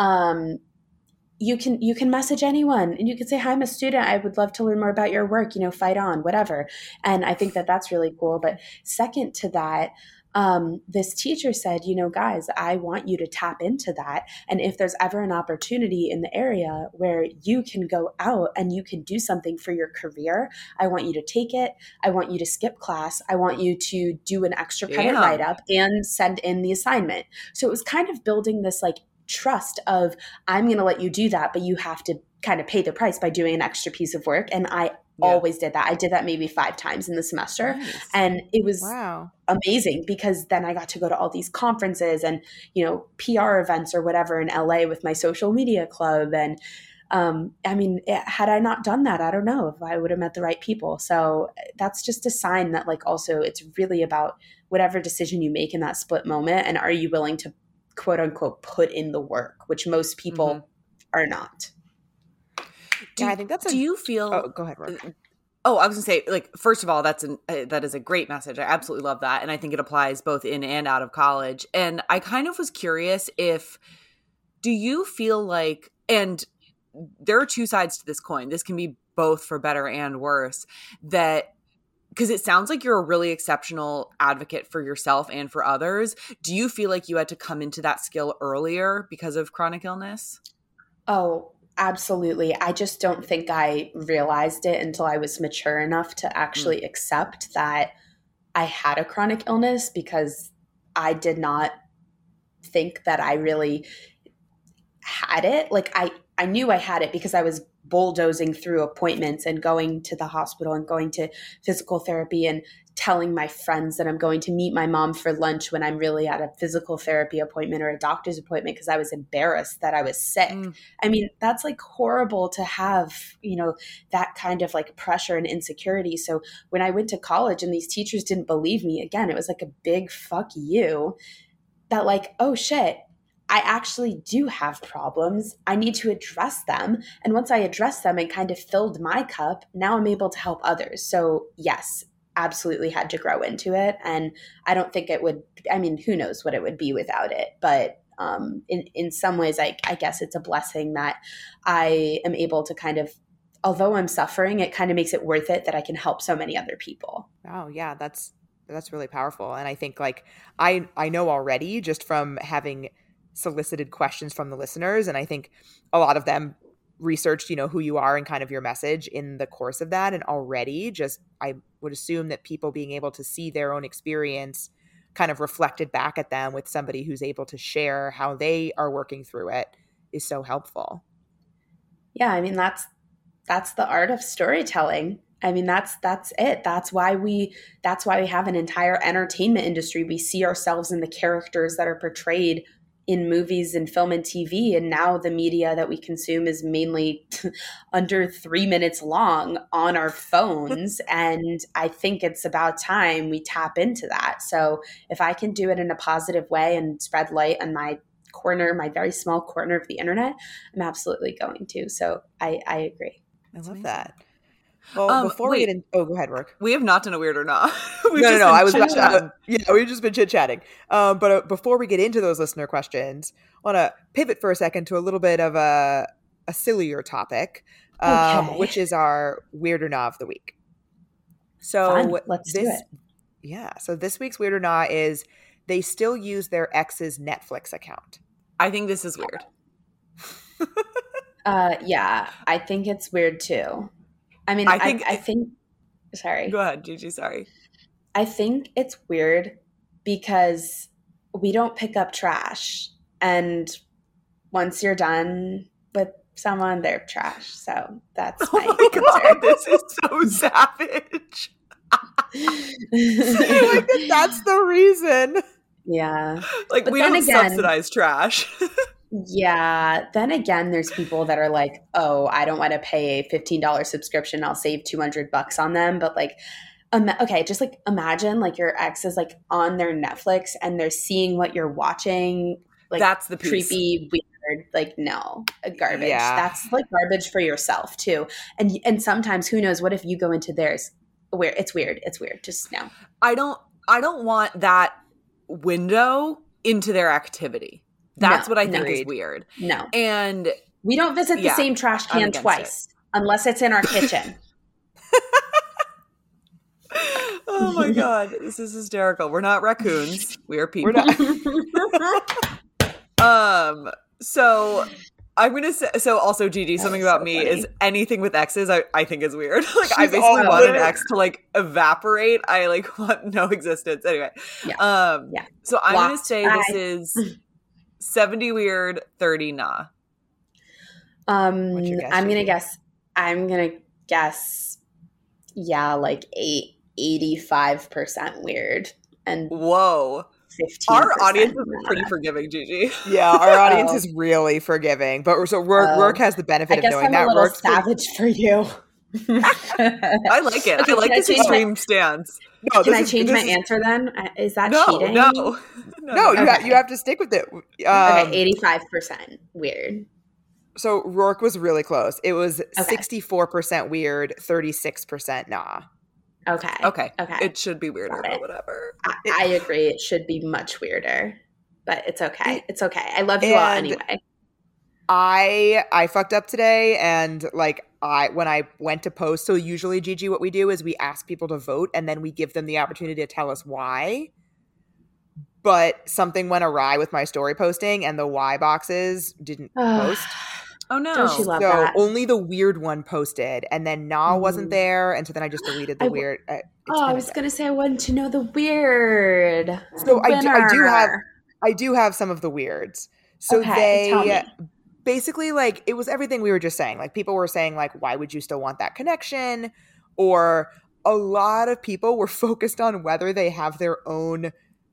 you can message anyone and you can say, hi, I'm a student. I would love to learn more about your work, fight on, whatever. And I think that that's really cool. But second to that, this teacher said, guys, I want you to tap into that. And if there's ever an opportunity in the area where you can go out and you can do something for your career, I want you to take it. I want you to skip class. I want you to do an extra credit write-up and send in the assignment. So it was kind of building this like trust of, I'm going to let you do that, but you have to kind of pay the price by doing an extra piece of work. And I always did that. I did that maybe 5 times in the semester. Nice. And it was amazing because then I got to go to all these conferences and, PR events or whatever in LA with my social media club. And had I not done that, I don't know if I would have met the right people. So that's just a sign that like also it's really about whatever decision you make in that split moment. And are you willing to quote unquote put in the work, which most people are not. I think that's do you feel go ahead, Rook. I was gonna say, like, first of all, that is a great message. I absolutely love that, and I think it applies both in and out of college. And I kind of was curious do you feel like, and there are 2 sides to this coin, this can be both for better and worse, that because it sounds like you're a really exceptional advocate for yourself and for others. Do you feel like you had to come into that skill earlier because of chronic illness? Oh, absolutely. I just don't think I realized it until I was mature enough to actually accept that I had a chronic illness, because I did not think that I really had it. Like I knew I had it because I was bulldozing through appointments and going to the hospital and going to physical therapy and telling my friends that I'm going to meet my mom for lunch when I'm really at a physical therapy appointment or a doctor's appointment because I was embarrassed that I was sick. I mean, that's like horrible to have, that kind of like pressure and insecurity. So when I went to college and these teachers didn't believe me, again, it was like a big fuck you that like, oh shit, I actually do have problems. I need to address them. And once I addressed them and kind of filled my cup, now I'm able to help others. So yes, absolutely had to grow into it. And I don't think it would, who knows what it would be without it. But in some ways, I guess it's a blessing that I am able to kind of, although I'm suffering, it kind of makes it worth it that I can help so many other people. Oh yeah, that's really powerful. And I think like, I know already just from having solicited questions from the listeners, and I think a lot of them researched who you are and kind of your message in the course of that, and already just I would assume that people being able to see their own experience kind of reflected back at them with somebody who's able to share how they are working through it is so helpful. Yeah, that's the art of storytelling. That's it. That's why we have an entire entertainment industry. We see ourselves in the characters that are portrayed in movies and film and TV. And now the media that we consume is mainly under 3 minutes long on our phones. And I think it's about time we tap into that. So if I can do it in a positive way and spread light on my very small corner of the internet, I'm absolutely going to. So I agree. I love that. Well, before we get in, go ahead, Rook. We have not done a weird or not. No. We've just been chit chatting. But before we get into those listener questions, I want to pivot for a second to a little bit of a sillier topic, which is our weird or not of the week. So let's do it. Yeah. So this week's weird or not is they still use their ex's Netflix account. I think this is weird. Yeah, I think it's weird too. I think sorry. Go ahead, Gigi, sorry. I think it's weird because we don't pick up trash. And once you're done with someone, they're trash. So that's my God, this is so savage. Like that's the reason. Yeah. Like, but we don't subsidize trash. Yeah. Then again, there's people that are like, oh, I don't want to pay a $15 subscription. I'll save $200 on them. But like, okay, just like imagine like your ex is like on their Netflix and they're seeing what you're watching. Like that's the piece. Creepy, weird. Like, no, garbage. Yeah. That's like garbage for yourself too. And sometimes who knows, what if you go into theirs where it's weird. It's weird. Just no. I don't want that window into their activity. That's what I think is weird. No. And we don't visit the same trash can twice unless it's in our kitchen. Oh my God. This is hysterical. We're not raccoons. We are people. We're not. So I'm going to say, so also Gigi, something about me funny. Is anything with exes, I think is weird. Like I basically want an ex to like evaporate. I like want no existence. Anyway. Yeah. So I'm going to say this is 70 weird, 30 nah. I'm going to guess, yeah, like 85% weird. And whoa. 15%. Our audience is pretty forgiving, Gigi. Yeah, our audience is really forgiving. But so Rourke has the benefit of knowing that. I'm a little savage for you. I like it. Okay, I like this extreme stance. No, can I change my answer then? Is that cheating? No. You have to stick with it. Okay, 85% weird. So Rourke was really close. It was 64% weird, 36% nah. Okay. It should be weirder, but whatever. I agree. It should be much weirder, but it's okay. It's okay. I love you all anyway. I fucked up today, and like when I went to post, so usually, Gigi, what we do is we ask people to vote, and then we give them the opportunity to tell us why. But something went awry with my story posting, and the why boxes didn't post. Oh no! Don't you love that? Only the weird one posted, and then nah wasn't there, and so then I just deleted the weird. I was gonna say I wanted to know the weird. So I do have some of the weirds. So they basically like it was everything we were just saying. Like people were saying like, why would you still want that connection? Or a lot of people were focused on whether they have their own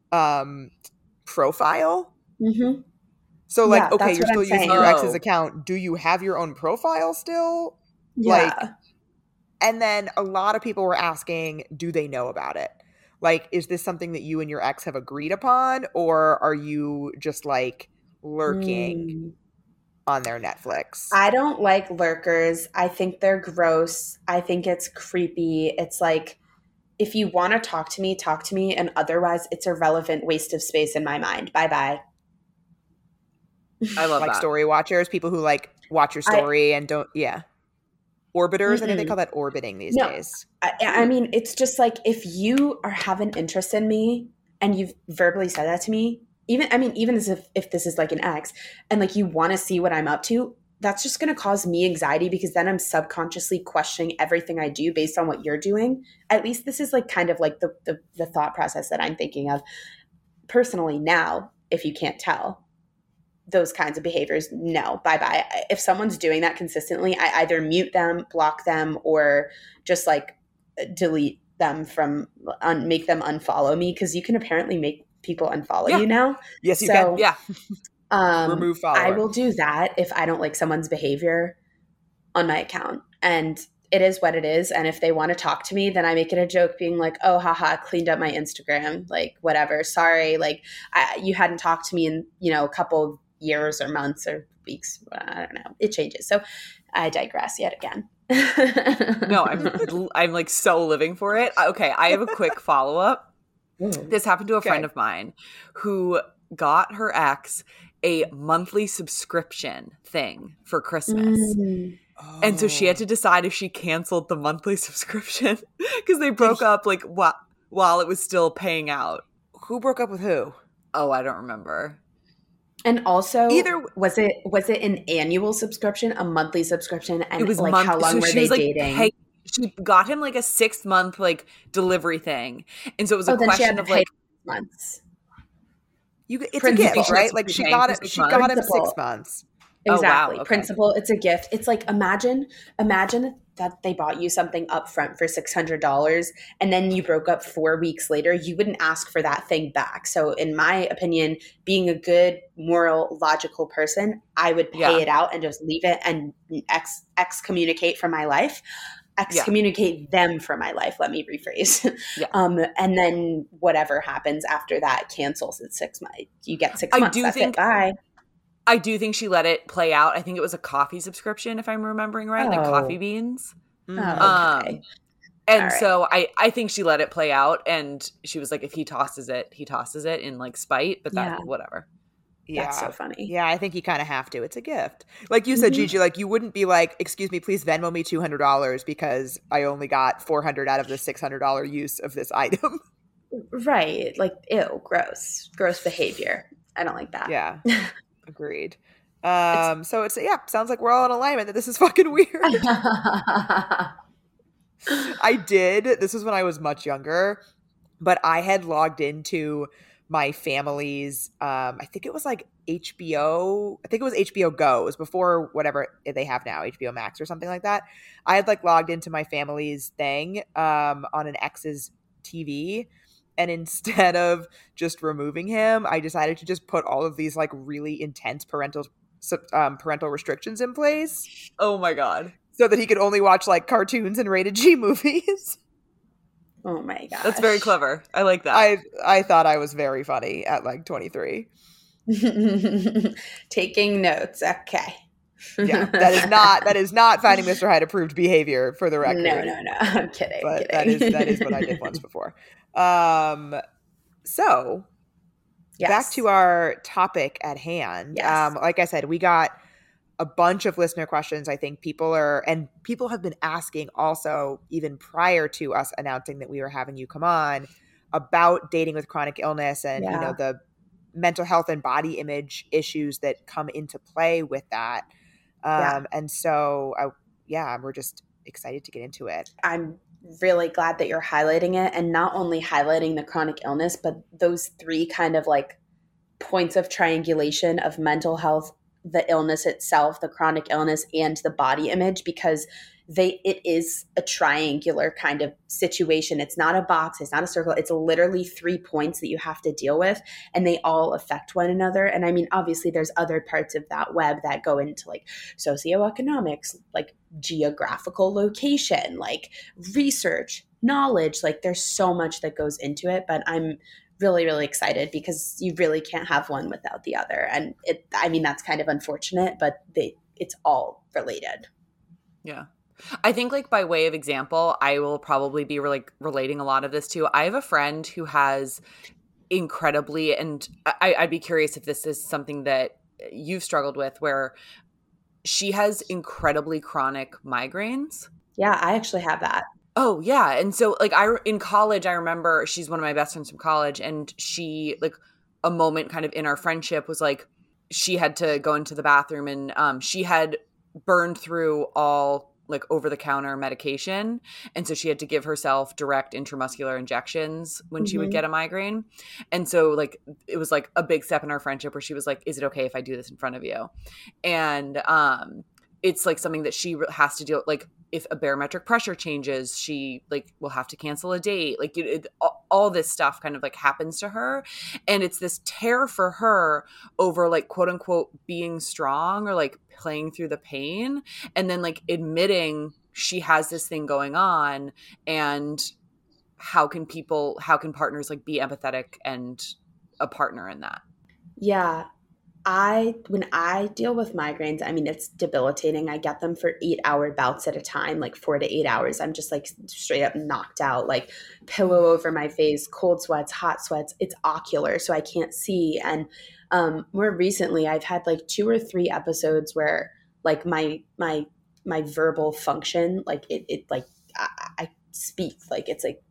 profile. Mm-hmm. So like, okay, you're still using your ex's account. Do you have your own profile still? Yeah. Like, and then a lot of people were asking, do they know about it? Like, is this something that you and your ex have agreed upon? Or are you just like lurking on their Netflix? I don't like lurkers. I think they're gross. I think it's creepy. It's like, if you want to talk to me. And otherwise it's a relevant waste of space in my mind. Bye-bye. I love like that. Story watchers, people who like watch your story and don't. Yeah, orbiters. I think they call that orbiting these days. I mean, it's just like if you have an interest in me and you've verbally said that to me, even as if this is like an ex, and like you want to see what I'm up to, that's just going to cause me anxiety because then I'm subconsciously questioning everything I do based on what you're doing. At least this is like kind of like the thought process that I'm thinking of personally now. If you can't tell. Those kinds of behaviors, no, bye-bye. If someone's doing that consistently, I either mute them, block them, or just like delete them make them unfollow me, because you can apparently make people unfollow you now. Yes, you can. Yeah. Remove follower. I will do that if I don't like someone's behavior on my account. And it is what it is. And if they want to talk to me, then I make it a joke being like, oh, haha, cleaned up my Instagram. Like, whatever. Sorry. Like, you hadn't talked to me in, a couple of years or months or weeks. I don't know. It changes. So I digress yet again. No, I'm like so living for it. Okay, I have a quick follow-up. This happened to a friend of mine who got her ex a monthly subscription thing for Christmas. And so she had to decide if she canceled the monthly subscription because they broke up like while it was still paying out. Who broke up with who? Oh, I don't remember. And also, was it an annual subscription, a monthly subscription, and it was like how long were they dating? She got him like a 6-month like delivery thing, and so it was a question of like months. It's a gift, right? Like she got it. She got him 6 months. Exactly. Oh, wow. Okay. Principal, it's a gift. It's like imagine that they bought you something up front for $600 and then you broke up 4 weeks later. You wouldn't ask for that thing back. So in my opinion, being a good, moral, logical person, I would pay it out and just leave it and excommunicate from my life. Excommunicate them from my life. Let me rephrase. And then whatever happens after that cancels at 6 months. You get 6 months. That's it. Bye. I do think she let it play out. I think it was a coffee subscription, if I'm remembering right, like coffee beans. Okay. And so I think she let it play out, and she was like, if he tosses it in like spite, but that whatever. Yeah. That's so funny. Yeah, I think you kind of have to. It's a gift. Like you said, Gigi, like you wouldn't be like, excuse me, please Venmo me $200 because I only got $400 out of the $600 use of this item. Right. Like, ew, gross. Gross behavior. I don't like that. Yeah. Agreed. So it's, yeah, sounds like we're all in alignment that this is fucking weird. This was when I was much younger, but I had logged into my family's, I think it was like HBO. I think it was HBO Go. It was before whatever they have now, HBO Max or something like that. I had like logged into my family's thing on an ex's TV. And instead of just removing him, I decided to just put all of these like really intense parental restrictions in place. Oh my God. So that he could only watch like cartoons and rated G movies. Oh my gosh. That's very clever. I like that. I thought I was very funny at like 23. Taking notes. Okay. Yeah, that is not Finding Mr. Hyde approved behavior for the record. No. I'm kidding. But that is what I did once before. So yes. Back to our topic at hand. Yes. Like I said, we got a bunch of listener questions. I think people have been asking also even prior to us announcing that we were having you come on about dating with chronic illness and, you know, the mental health and body image issues that come into play with that. And so, we're just excited to get into it. I'm really glad that you're highlighting it, and not only highlighting the chronic illness, but those three kind of like points of triangulation of mental health, the illness itself, the chronic illness, and the body image, because it is a triangular kind of situation. It's not a box. It's not a circle. It's literally 3 points that you have to deal with, and they all affect one another. And I mean, obviously there's other parts of that web that go into like socioeconomics, like geographical location, like research, knowledge, like there's so much that goes into it, but I'm really, really excited because you really can't have one without the other. And that's kind of unfortunate, but it's all related. Yeah. I think like by way of example, I will probably be relating a lot of this to. I have a friend who has incredibly, and I'd be curious if this is something that you've struggled with, where she has incredibly chronic migraines. Yeah, I actually have that. Oh yeah. And so like in college, I remember she's one of my best friends from college, and she like a moment kind of in our friendship was like, she had to go into the bathroom and she had burned through all like over-the-counter medication, and so she had to give herself direct intramuscular injections when she would get a migraine. And so like it was like a big step in our friendship where she was like, is it okay if I do this in front of you? And it's like something that she has to deal, like if a barometric pressure changes, she like will have to cancel a date. Like all this stuff kind of like happens to her, and it's this tear for her over like quote unquote being strong or like playing through the pain, and then like admitting she has this thing going on. And how can partners like be empathetic and a partner in that? Yeah. When I deal with migraines, I mean, it's debilitating. I get them for 8-hour bouts at a time, like 4 to 8 hours. I'm just like straight up knocked out, like pillow over my face, cold sweats, hot sweats. It's ocular, so I can't see. And more recently, I've had like 2 or 3 episodes where like my verbal function, like it like I speak, like it's like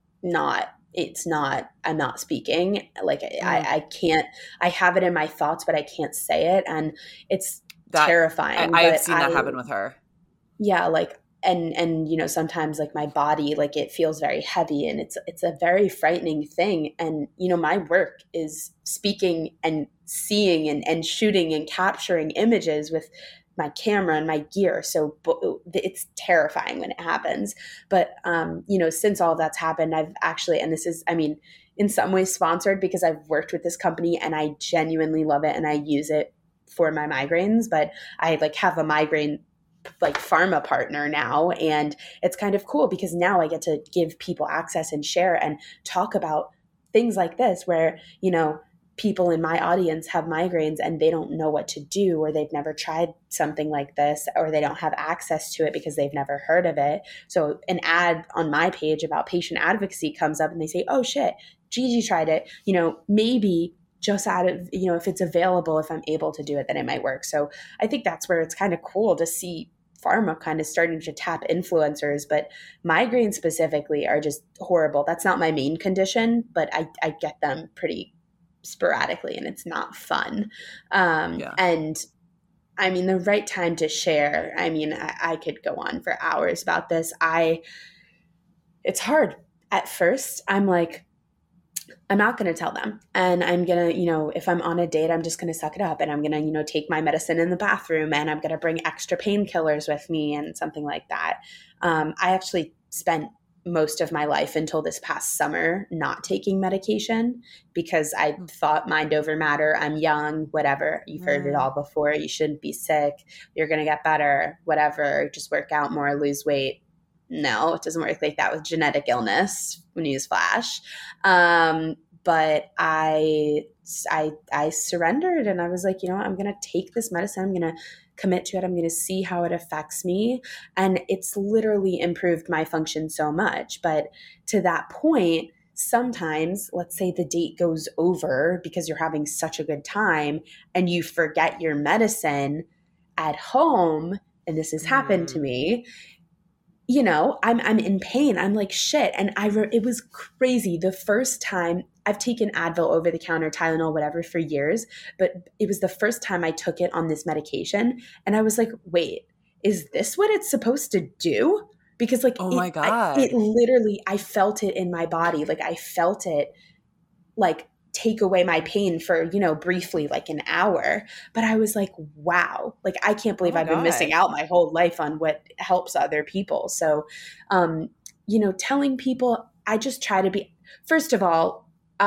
I'm not speaking. Like I can't, I have it in my thoughts, but I can't say it. And it's terrifying. I've seen that happen with her. Yeah. Like, and, you know, sometimes like my body, like it feels very heavy, and it's a very frightening thing. And, you know, my work is speaking and seeing and shooting and capturing images with my camera and my gear. So it's terrifying when it happens. But, you know, since all that's happened, I've actually, and this is, I mean, in some ways sponsored because I've worked with this company and I genuinely love it and I use it for my migraines, but I like have a migraine like pharma partner now. And it's kind of cool because now I get to give people access and share and talk about things like this where, you know, people in my audience have migraines and they don't know what to do, or they've never tried something like this, or they don't have access to it because they've never heard of it. So an ad on my page about patient advocacy comes up and they say, oh shit, Gigi tried it. You know, maybe just out of, if it's available, if I'm able to do it, then it might work. So I think that's where it's kind of cool to see pharma kind of starting to tap influencers, but migraines specifically are just horrible. That's not my main condition, but I get them pretty sporadically and it's not fun. And I mean, the right time to share, I mean, I could go on for hours about this. It's hard. At first, I'm like, I'm not going to tell them. And I'm going to, if I'm on a date, I'm just going to suck it up and I'm going to, take my medicine in the bathroom and I'm going to bring extra painkillers with me and something like that. I actually spent most of my life until this past summer not taking medication because I thought mind over matter. I'm young, whatever. You've heard it all before. You shouldn't be sick. You're going to get better, whatever. Just work out more, lose weight. No, it doesn't work like that with genetic illness. Newsflash. But I surrendered and I was like, I'm going to take this medicine. I'm going to commit to it. I'm going to see how it affects me. And it's literally improved my function so much. But to that point, sometimes, let's say the date goes over because you're having such a good time and you forget your medicine at home. And this has happened to me. I'm in pain. I'm like, shit. And it was crazy. The first time I've taken Advil, over the counter, Tylenol, whatever for years, but it was the first time I took it on this medication. And I was like, wait, is this what it's supposed to do? Because my God, it literally, I felt it in my body. Like I felt it take away my pain for, briefly, like an hour. But I was like, wow, I can't believe I've been missing out my whole life on what helps other people. So, telling people, I just try to be, first of all,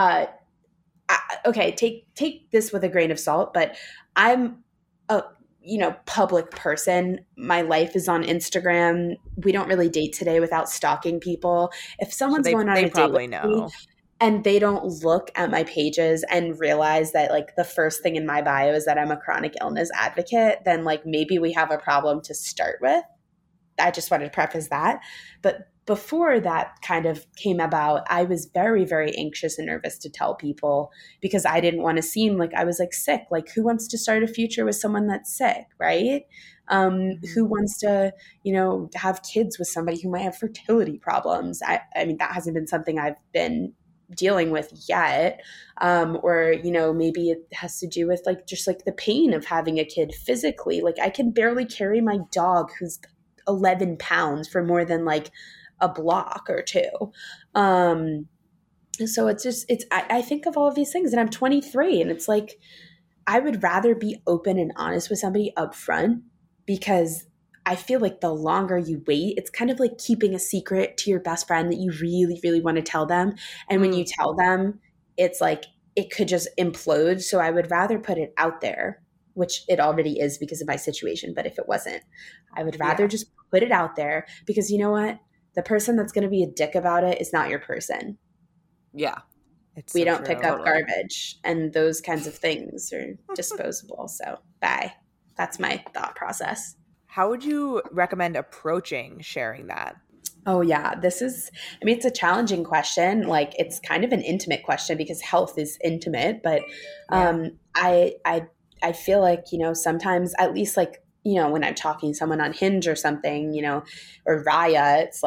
okay, take this with a grain of salt, but I'm a, public person. My life is on Instagram. We don't really date today without stalking people. If someone's going on a date with me, and they don't look at my pages and realize that the first thing in my bio is that I'm a chronic illness advocate, then maybe we have a problem to start with. I just wanted to preface that. But before that kind of came about, I was very, very anxious and nervous to tell people because I didn't want to seem like I was sick. Who wants to start a future with someone that's sick, right? Who wants to, have kids with somebody who might have fertility problems? I mean, that hasn't been something I've been dealing with yet, or maybe it has to do with just the pain of having a kid physically. I can barely carry my dog who's 11 pounds for more than a block or two. So I think of all of these things and I'm 23 and it's I would rather be open and honest with somebody up front because I feel the longer you wait, it's kind of like keeping a secret to your best friend that you really, really want to tell them. And when you tell them, it's it could just implode. So I would rather put it out there, which it already is because of my situation. But if it wasn't, I would rather just put it out there because you know what? The person that's going to be a dick about it is not your person. Yeah. We don't pick up garbage and those kinds of things are disposable. So bye. That's my thought process. How would you recommend approaching sharing that? Oh, yeah. It's a challenging question. It's kind of an intimate question because health is intimate. But I feel sometimes, at least when I'm talking to someone on Hinge or something, or Raya, it's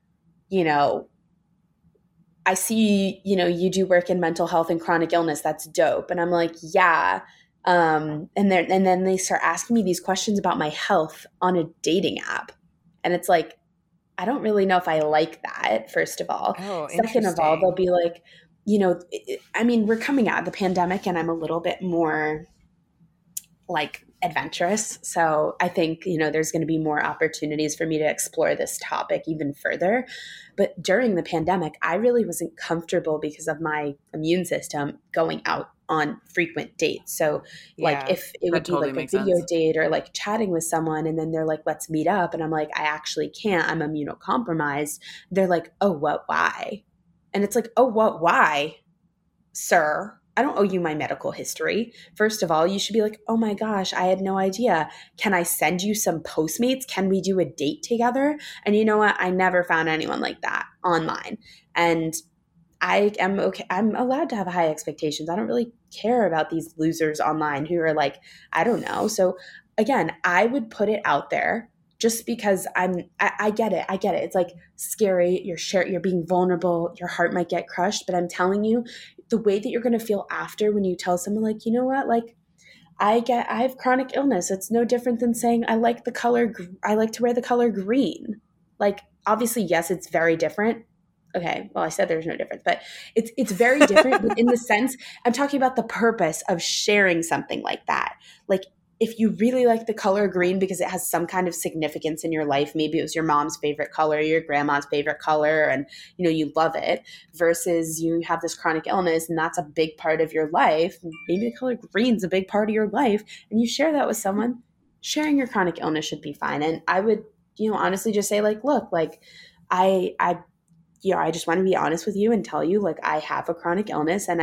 I see, you do work in mental health and chronic illness. That's dope. And I'm like, yeah. And then they start asking me these questions about my health on a dating app. And it's I don't really know if I like that, first of all. Oh, second of all, they'll be we're coming out of the pandemic and I'm a little bit more adventurous. So I think, there's going to be more opportunities for me to explore this topic even further. But during the pandemic, I really wasn't comfortable because of my immune system going out on frequent dates. So if it would be a video date or chatting with someone and then they're let's meet up. And I'm I actually can't, I'm immunocompromised. They're oh, what, why? And it's oh, what, why, sir? I don't owe you my medical history. First of all, you should be oh my gosh, I had no idea. Can I send you some Postmates? Can we do a date together? And you know what? I never found anyone like that online. And I am okay. I'm allowed to have high expectations. I don't really care about these losers online who are like, I don't know. So again, I would put it out there just because I get it. I get it. It's like scary. You're being vulnerable. Your heart might get crushed, but I'm telling you, the way that you're going to feel after when you tell someone like, you know what, like I have chronic illness. It's no different than saying I like to wear the color green. Like, obviously, yes, it's very different. Okay, well, I said there's no difference, but it's very different in the sense I'm talking about the purpose of sharing something like that. Like, if you really like the color green because it has some kind of significance in your life, maybe it was your mom's favorite color, your grandma's favorite color, and you love it, versus you have this chronic illness and that's a big part of your life. Maybe the color green's a big part of your life, and you share that with someone. Sharing your chronic illness should be fine. And I would, honestly just say like, look, like I just want to be honest with you and tell you, like, I have a chronic illness. And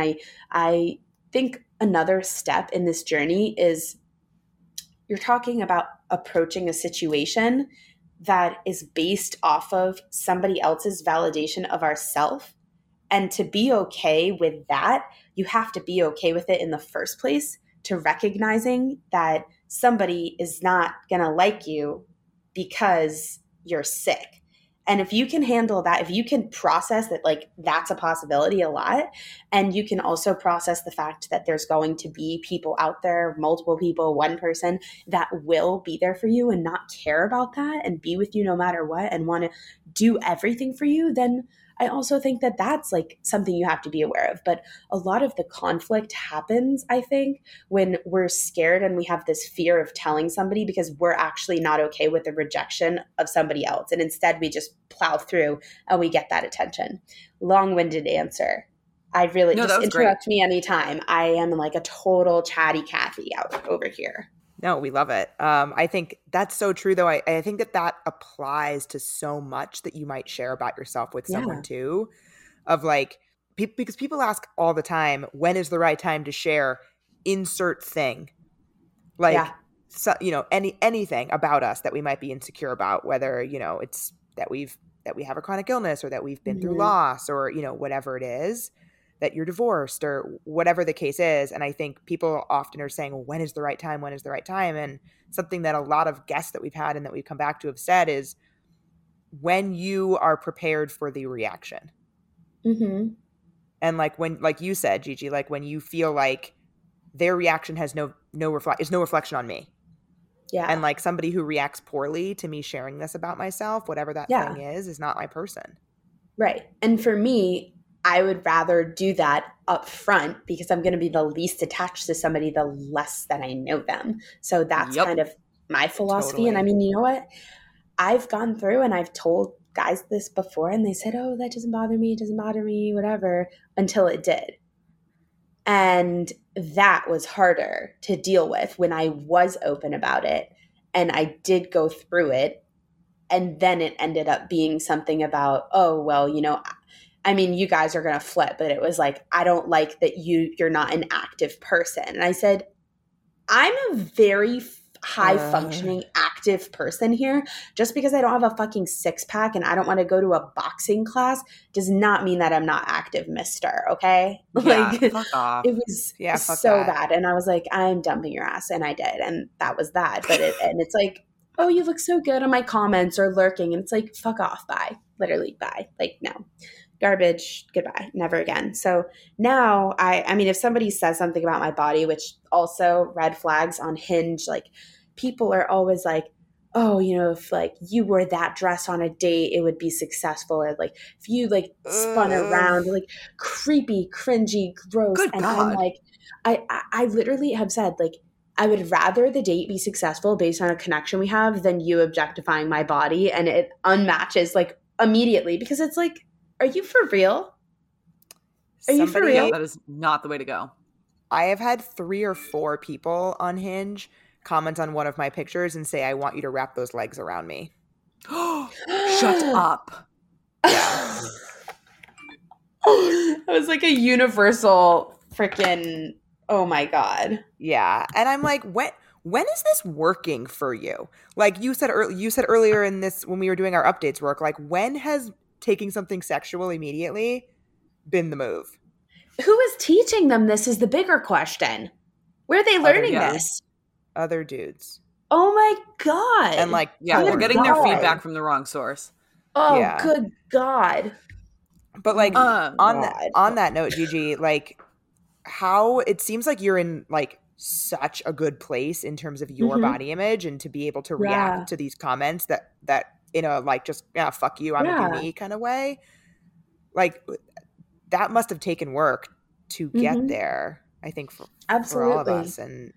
I think another step in this journey is you're talking about approaching a situation that is based off of somebody else's validation of ourself. And to be okay with that, you have to be okay with it in the first place, to recognizing that somebody is not going to like you because you're sick. And if you can handle that, if you can process that, like, that's a possibility a lot, and you can also process the fact that there's going to be people out there, multiple people, one person that will be there for you and not care about that and be with you no matter what and want to do everything for you, then I also think that that's like something you have to be aware of. But a lot of the conflict happens, I think, when we're scared and we have this fear of telling somebody because we're actually not okay with the rejection of somebody else. And instead we just plow through and we get that attention. Long-winded answer. I really just interrupt me anytime. I am like a total chatty Cathy out over here. No, we love it. I think that's so true, though. I think that applies to so much that you might share about yourself with someone too, of like, because people ask all the time, when is the right time to share insert thing? Like, so, anything about us that we might be insecure about, whether, it's that we have a chronic illness or that we've been through loss or, whatever it is, that you're divorced or whatever the case is. And I think people often are saying, well, when is the right time? When is the right time? And something that a lot of guests that we've had and that we've come back to have said is when you are prepared for the reaction. Mm-hmm. And like you said, Gigi, like when you feel like their reaction has no reflection on me. Yeah. And like somebody who reacts poorly to me sharing this about myself, whatever that thing is not my person. Right. And for me, I would rather do that up front because I'm going to be the least attached to somebody the less that I know them. So that's kind of my philosophy. Totally. And I mean, you know what? I've gone through and I've told guys this before and they said, oh, that doesn't bother me. It doesn't bother me, whatever, until it did. And that was harder to deal with when I was open about it and I did go through it. And then it ended up being something about, oh, well, I mean, you guys are going to flip, but it was like, I don't like that you're not an active person. And I said, I'm a very high functioning active person here. Just because I don't have a fucking six pack and I don't want to go to a boxing class does not mean that I'm not active, mister. Okay. Yeah, fuck off. It was so bad. And I was like, I'm dumping your ass. And I did. And that was that. But it's like, oh, you look so good on my comments or lurking. And it's like, fuck off. Bye. Literally bye. Like, no. Garbage, goodbye, never again. So now I mean, if somebody says something about my body, which also red flags on Hinge, like people are always like, oh, if like you wore that dress on a date, it would be successful. Or like if you like spun around, like creepy, cringy, gross. Good and God. I'm like, I literally have said like, I would rather the date be successful based on a connection we have than you objectifying my body. And it unmatches like immediately because it's like, are you for real? You for real? That is not the way to go. I have had 3 or 4 people on Hinge comment on one of my pictures and say, I want you to wrap those legs around me. Shut up. Yeah. It was like a universal freaking, oh my God. Yeah. And I'm like, when is this working for you? Like you said earlier in this, when we were doing our updates work, like when has taking something sexual immediately been the move. Who is teaching them this is the bigger question. Where are they learning this? Other dudes. Oh my God. And like, they're getting their feedback from the wrong source. Oh, good God. But like on that note, Gigi, like how it seems like you're in like such a good place in terms of your body image, and to be able to react to these comments that in a like just fuck you, I'm gonna do me kind of way. Like that must have taken work to get there, I think, for all of us. And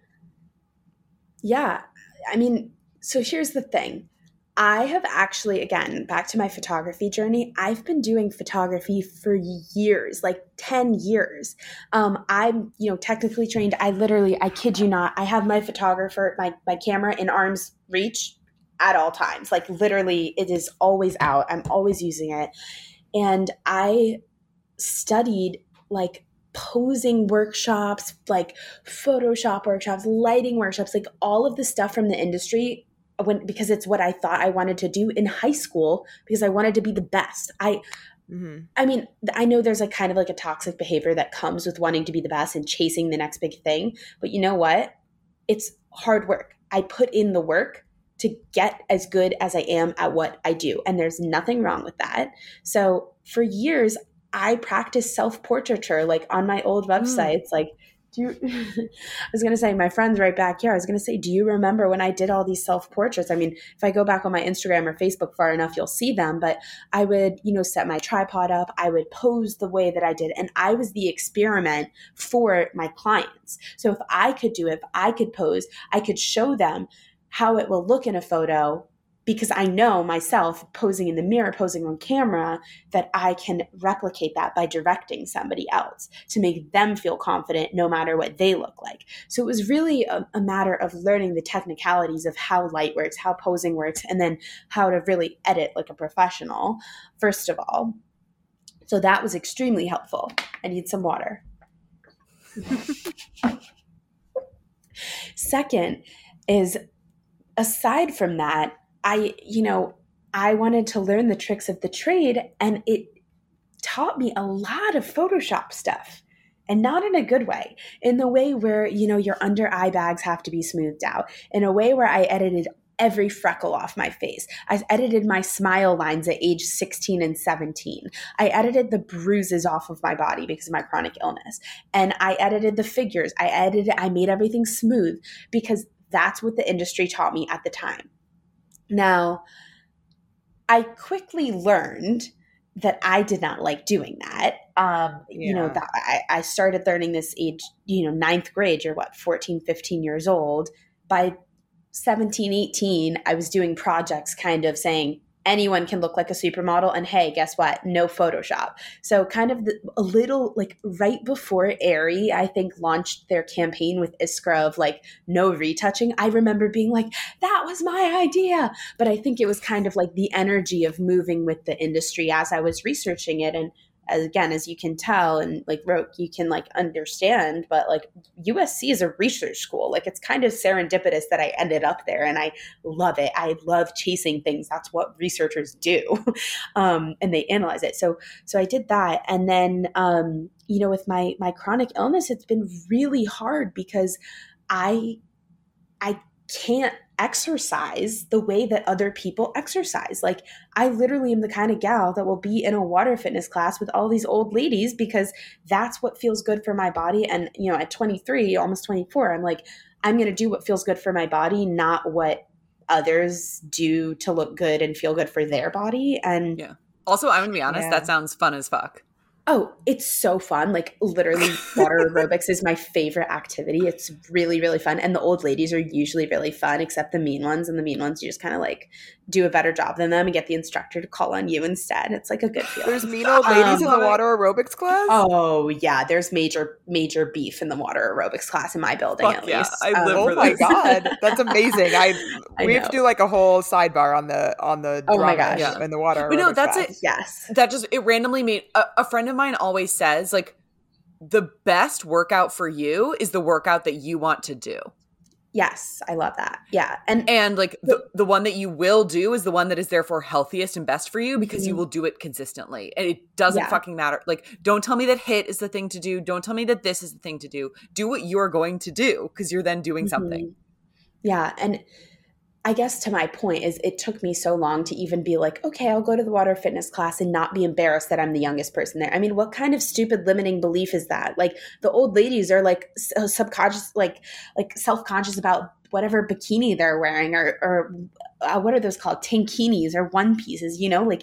yeah, I mean, so here's the thing. I have actually, again, back to my photography journey, I've been doing photography for years, like 10 years. I'm, technically trained. I kid you not, I have my photographer, my camera in arm's reach at all times. Like literally it is always out. I'm always using it. And I studied like posing workshops, like Photoshop workshops, lighting workshops, like all of the stuff from the industry because it's what I thought I wanted to do in high school because I wanted to be the best. I mean, I know there's like kind of like a toxic behavior that comes with wanting to be the best and chasing the next big thing. But you know what? It's hard work. I put in the work to get as good as I am at what I do. And there's nothing wrong with that. So for years, I practiced self-portraiture, like on my old websites, like, I was going to say, my friend's right back here. I was going to say, do you remember when I did all these self-portraits? I mean, if I go back on my Instagram or Facebook far enough, you'll see them, but I would, set my tripod up. I would pose the way that I did. And I was the experiment for my clients. So if I could do it, if I could pose, I could show them how it will look in a photo, because I know myself posing in the mirror, posing on camera, that I can replicate that by directing somebody else to make them feel confident no matter what they look like. So it was really a matter of learning the technicalities of how light works, how posing works, and then how to really edit like a professional, first of all. So that was extremely helpful. I need some water. Second is, aside from that, I wanted to learn the tricks of the trade, and it taught me a lot of Photoshop stuff, and not in a good way, in the way where, your under eye bags have to be smoothed out, in a way where I edited every freckle off my face. I edited my smile lines at age 16 and 17. I edited the bruises off of my body because of my chronic illness. And I edited the figures. I made everything smooth because that's what the industry taught me at the time. Now, I quickly learned that I did not like doing that. I started learning this age, 9th grade, you're 14, 15 years old. By 17, 18, I was doing projects kind of saying, anyone can look like a supermodel, and hey, guess what? No Photoshop. So kind of a little like right before Aerie, I think, launched their campaign with Iskra of like no retouching. I remember being like, that was my idea. But I think it was kind of like the energy of moving with the industry as I was researching it. And as you can tell, and like Roke, you can like understand, but like USC is a research school. Like it's kind of serendipitous that I ended up there, and I love it. I love chasing things. That's what researchers do. And they analyze it. So I did that. And then, with my chronic illness, it's been really hard because I can't exercise the way that other people exercise. Like I literally am the kind of gal that will be in a water fitness class with all these old ladies because that's what feels good for my body. And, at 23, almost 24, I'm like, I'm going to do what feels good for my body, not what others do to look good and feel good for their body. And yeah. Also, I'm going to be honest, that sounds fun as fuck. Oh, it's so fun. Like literally water aerobics is my favorite activity. It's really, really fun. And the old ladies are usually really fun, except the mean ones. And the mean ones, you just kind of like do a better job than them and get the instructor to call on you instead. It's like a good feeling. There's mean old ladies in the water aerobics class? Oh, yeah. There's major beef in the water aerobics class in my building, at least. I live for this. Oh my God. That's amazing. We have to do like a whole sidebar on the oh my gosh. In the water aerobics But no, that's class. it. Yes. That just, it randomly made, a friend of mine always says, like, the best workout for you is the workout that you want to do. Yes, I love that. Yeah. And like the one that you will do is the one that is therefore healthiest and best for you because you will do it consistently. And it doesn't fucking matter. Like, don't tell me that HIIT is the thing to do. Don't tell me that this is the thing to do. Do what you're going to do because you're then doing something. Yeah. And I guess to my point is it took me so long to even be like, okay, I'll go to the water fitness class and not be embarrassed that I'm the youngest person there. I mean, what kind of stupid limiting belief is that? Like the old ladies are like subconscious, like self-conscious about whatever bikini they're wearing or what are those called? Tankinis or one pieces, you know, like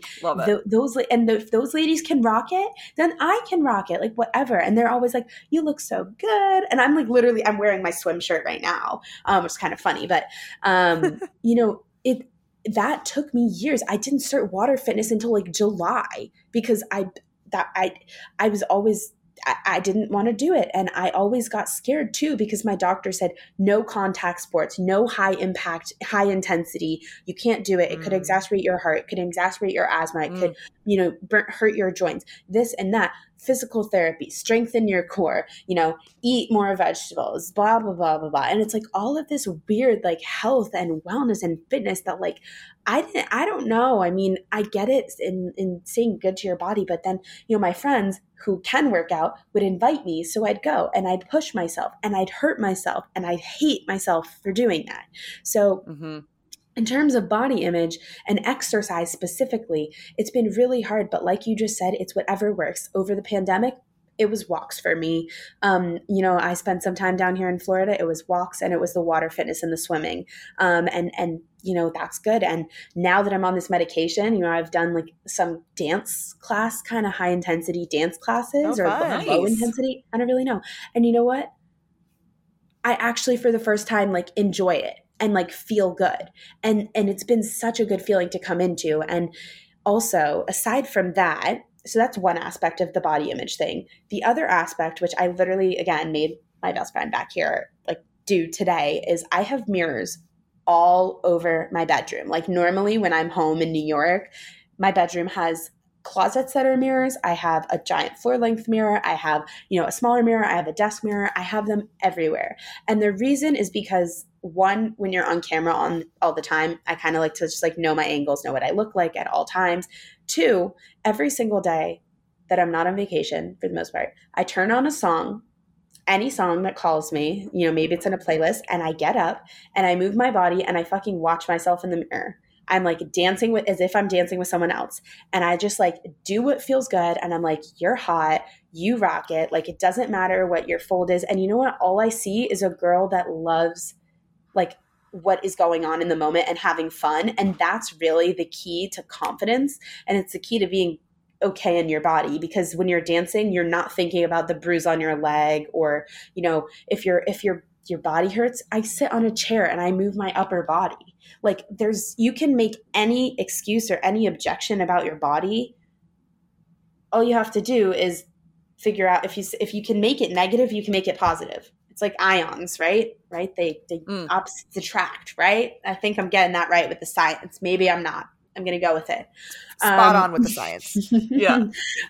if those ladies can rock it, then I can rock it, like whatever. And they're always like, you look so good. And I'm like, literally, I'm wearing my swim shirt right now, which is kind of funny, but you know, that took me years. I didn't start water fitness until like July because I was always, I didn't want to do it. And I always got scared too, because my doctor said, no contact sports, no high impact, high intensity. You can't do it. It could exacerbate your heart. It could exacerbate your asthma. It could, you know, hurt your joints, this and that. Physical therapy, strengthen your core, you know, eat more vegetables, blah, blah, blah, blah, blah. And it's like all of this weird like health and wellness and fitness that like, I don't know. I mean, I get it in saying good to your body, but then, you know, my friends who can work out would invite me. So I'd go and I'd push myself and I'd hurt myself and I'd hate myself for doing that. So in terms of body image and exercise specifically, it's been really hard. But like you just said, it's whatever works. Over the pandemic, it was walks for me. You know, I spent some time down here in Florida. It was walks and it was the water fitness and the swimming. And you know, that's good. And now that I'm on this medication, you know, I've done like some dance class, kind of high intensity dance classes or low intensity. I don't really know. And you know what? I actually, for the first time, like enjoy it and like feel good. And it's been such a good feeling to come into. And also, aside from that, so that's one aspect of the body image thing. The other aspect, which I literally, again, made my best friend back here like do today, is I have mirrors all over my bedroom. Like normally when I'm home in New York, my bedroom has closets that are mirrors. I have a giant floor length mirror. I have, you know, a smaller mirror. I have a desk mirror. I have them everywhere. And the reason is because one, when you're on camera on all the time, I kind of like to just like know my angles, know what I look like at all times. Two, every single day that I'm not on vacation, for the most part, I turn on a song, any song that calls me, you know, maybe it's in a playlist, and I get up and I move my body and I fucking watch myself in the mirror. I'm like dancing with, as if I'm dancing with someone else. And I just like do what feels good. And I'm like, you're hot, you rock it. Like, it doesn't matter what your fold is. And you know what? All I see is a girl that loves like what is going on in the moment and having fun. And that's really the key to confidence. And it's the key to being okay in your body, because when you're dancing, you're not thinking about the bruise on your leg, or, you know, if your body hurts, I sit on a chair and I move my upper body. Like you can make any excuse or any objection about your body. All you have to do is figure out if you can make it negative, you can make it positive. It's like ions, right? They opposites attract, right? I think I'm getting that right with the science. Maybe I'm not. I'm going to go with it. Spot on with the science. Yeah.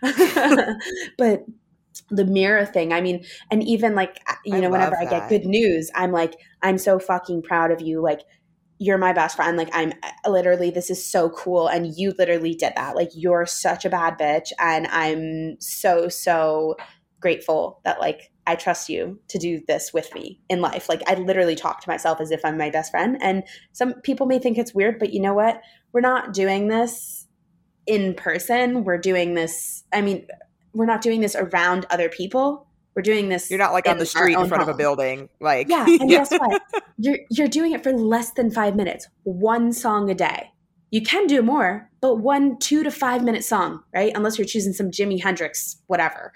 But the mirror thing, I mean, and even like, you know, whenever I get good news, I'm like, I'm so fucking proud of you. Like, you're my best friend. Like, I'm literally, this is so cool. And you literally did that. Like, you're such a bad bitch. And I'm so, so grateful that like, I trust you to do this with me in life. Like, I literally talk to myself as if I'm my best friend. And some people may think it's weird, but you know what? We're not doing this in person. We're doing this, I mean, we're not doing this around other people. We're doing this. You're not like on the street in front of a building. Like, yeah. And guess what? You're doing it for less than 5 minutes, one song a day. You can do more, but 1 2 to 5 minute song, right? Unless you're choosing some Jimi Hendrix, whatever.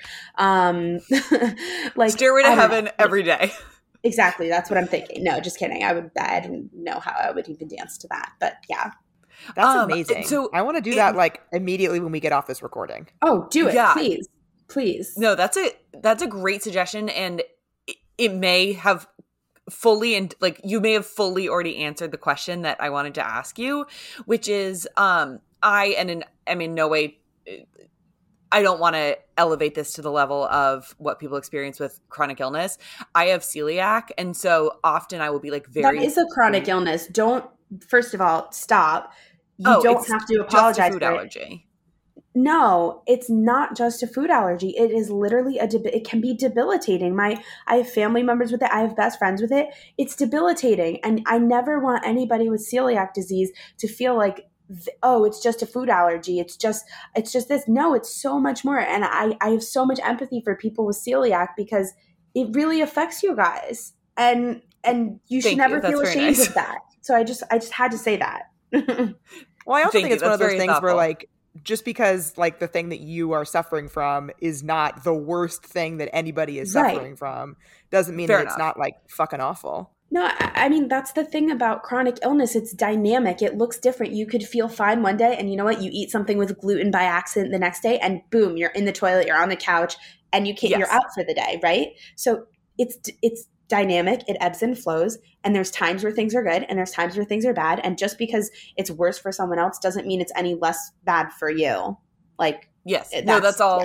Like Stairway to Heaven every day. Exactly. That's what I'm thinking. No, just kidding. I don't know how I would even dance to that, but yeah. That's amazing. So I want to do that like immediately when we get off this recording. Oh, do it. Yeah. Please. No, that's a great suggestion. And it may have fully, and like you may have fully already answered the question that I wanted to ask you, which is I'm in no way I don't want to elevate this to the level of what people experience with chronic illness. I have celiac, and so often I will be like very. That is a chronic illness. Don't, first of all, stop. You don't have to apologize just a food for allergy. No, it's not just a food allergy. It is literally it can be debilitating. I have family members with it. I have best friends with it. It's debilitating. And I never want anybody with celiac disease to feel like, oh, it's just a food allergy. It's just this. No, it's so much more. And I have so much empathy for people with celiac because it really affects you guys. And you should never feel ashamed of that. So I just had to say that. Well, I also think it's one of those things where like, just because like the thing that you are suffering from is not the worst thing that anybody is suffering from doesn't mean that it's not like fucking awful. No, I mean, that's the thing about chronic illness. It's dynamic. It looks different. You could feel fine one day and you know what? You eat something with gluten by accident the next day and boom, you're in the toilet, you're on the couch and you can't, you're out for the day. Right. So it's dynamic. It ebbs and flows. And there's times where things are good and there's times where things are bad. And just because it's worse for someone else doesn't mean it's any less bad for you. Like, yes, that's all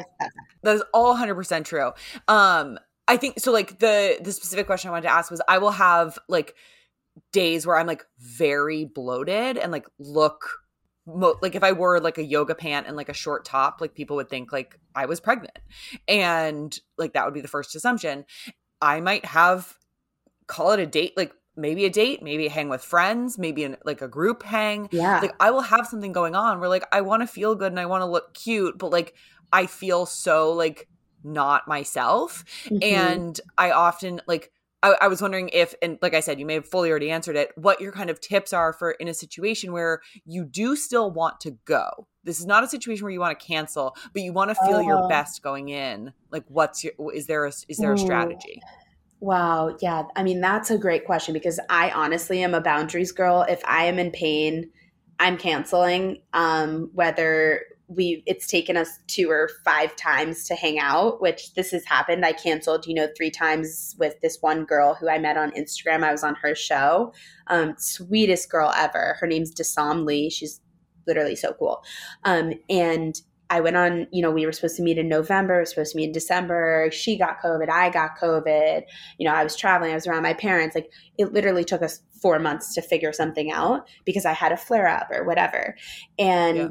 100% true. I think so. Like the specific question I wanted to ask was, I will have like days where I'm like very bloated and like look like if I wore like a yoga pant and like a short top, like people would think like I was pregnant, and like that would be the first assumption. I might have, call it a date, like maybe a date, maybe a hang with friends, maybe like a group hang. Yeah. Like I will have something going on where like I want to feel good and I want to look cute, but like I feel so like not myself. Mm-hmm. And I often like, I was wondering if, and like I said, you may have fully already answered it, what your kind of tips are for in a situation where you do still want to go. This is not a situation where you want to cancel, but you want to feel your best going in. Like is there a strategy? Wow. Yeah. I mean, that's a great question because I honestly am a boundaries girl. If I am in pain, I'm canceling, whether it's taken us 2 or 5 times to hang out, which this has happened. I canceled, 3 times with this one girl who I met on Instagram. I was on her show. Sweetest girl ever. Her name's Desam Lee. She's literally so cool. And I went on, we were supposed to meet in November, we were supposed to meet in December. She got COVID. I got COVID. I was traveling. I was around my parents. Like it literally took us 4 months to figure something out because I had a flare up or whatever. And,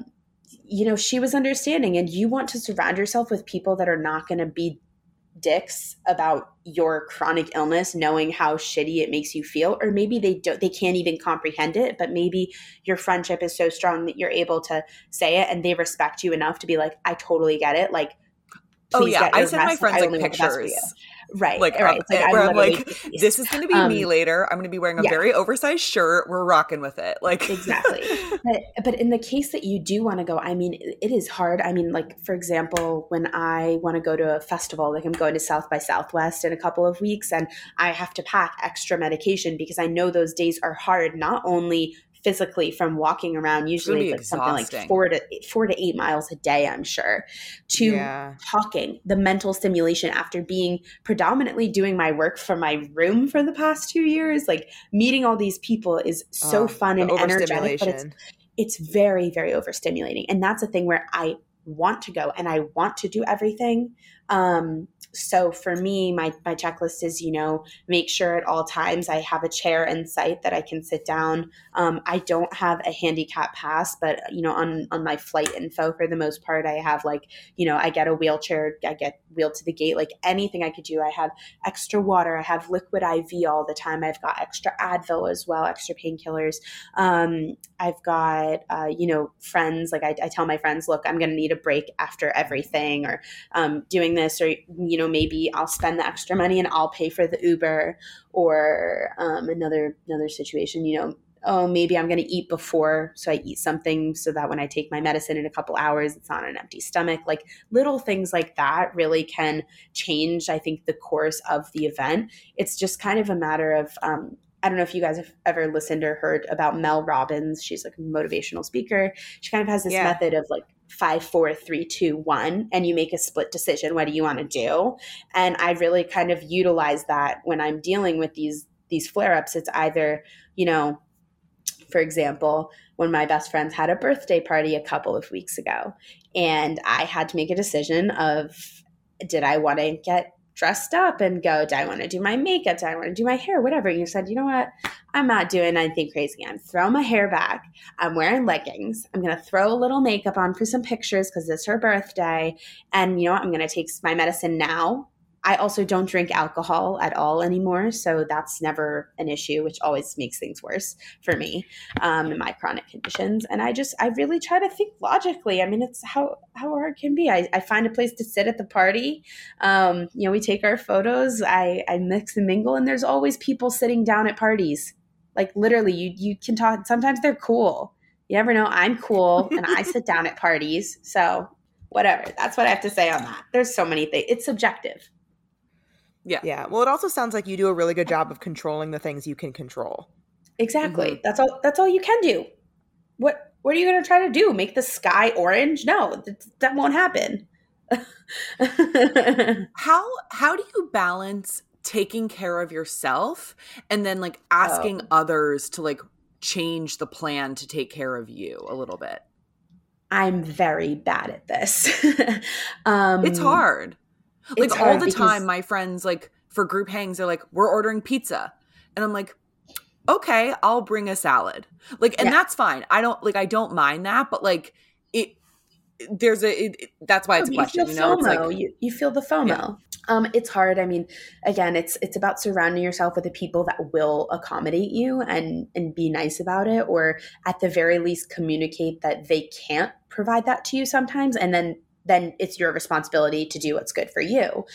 she was understanding, and you want to surround yourself with people that are not going to be dicks about your chronic illness, knowing how shitty it makes you feel, or maybe they can't even comprehend it, but maybe your friendship is so strong that you're able to say it and they respect you enough to be like, I totally get it. Like, I send my friends like pictures. Right. Like, right. It's like where I'm like, this is going to be me later. I'm going to be wearing a very oversized shirt. We're rocking with it. Like exactly. But in the case that you do want to go, I mean, it is hard. I mean, like, for example, when I want to go to a festival, like I'm going to South by Southwest in a couple of weeks and I have to pack extra medication because I know those days are hard, not only physically from walking around, usually it's like something like 4 to 8 miles a day, I'm sure, to talking, the mental stimulation after being predominantly doing my work from my room for the past 2 years. Like meeting all these people is so fun and energetic, but it's very, very overstimulating. And that's a thing where I want to go and I want to do everything. So for me, my checklist is, make sure at all times I have a chair in sight that I can sit down. I don't have a handicap pass, but, on my flight info, for the most part, I have like, I get a wheelchair, I get wheeled to the gate, like anything I could do. I have extra water. I have liquid IV all the time. I've got extra Advil as well, extra painkillers. I've got, friends, like I tell my friends, look, I'm going to need a break after everything, or doing this, or, maybe I'll spend the extra money and I'll pay for the Uber, or another situation, maybe I'm going to eat before. So I eat something so that when I take my medicine in a couple hours, it's on an empty stomach. Like little things like that really can change, I think, the course of the event. It's just kind of a matter of, I don't know if you guys have ever listened or heard about Mel Robbins. She's like a motivational speaker. She kind of has this method of like 5, 4, 3, 2, 1, and you make a split decision. What do you want to do? And I really kind of utilize that when I'm dealing with these flare-ups. It's either, for example, when my best friends had a birthday party a couple of weeks ago, and I had to make a decision of, did I want to get dressed up and go, do I want to do my makeup? Do I want to do my hair? Whatever. And you said, you know what? I'm not doing anything crazy. I'm throwing my hair back. I'm wearing leggings. I'm going to throw a little makeup on for some pictures because it's her birthday. And you know what? I'm going to take my medicine now. I also don't drink alcohol at all anymore, so that's never an issue, which always makes things worse for me in my chronic conditions. And I really try to think logically. I mean, it's how hard it can be. I find a place to sit at the party. We take our photos. I mix and mingle, and there's always people sitting down at parties. Like literally, you can talk. Sometimes they're cool. You never know. I'm cool, and I sit down at parties. So whatever. That's what I have to say on that. There's so many things. It's subjective. Yeah. Yeah. Well, it also sounds like you do a really good job of controlling the things you can control. Exactly. Mm-hmm. That's all you can do. What are you going to try to do? Make the sky orange? No, that won't happen. How do you balance taking care of yourself and then like asking others to like change the plan to take care of you a little bit? I'm very bad at this. It's hard. Like all the time, my friends, like for group hangs, they're like, we're ordering pizza. And I'm like, okay, I'll bring a salad. Like, and that's fine. I don't mind that, but like that's why it's a question, you know, it's like, you feel the FOMO. Yeah. It's hard. I mean, again, it's about surrounding yourself with the people that will accommodate you and be nice about it, or at the very least communicate that they can't provide that to you sometimes. And then it's your responsibility to do what's good for you.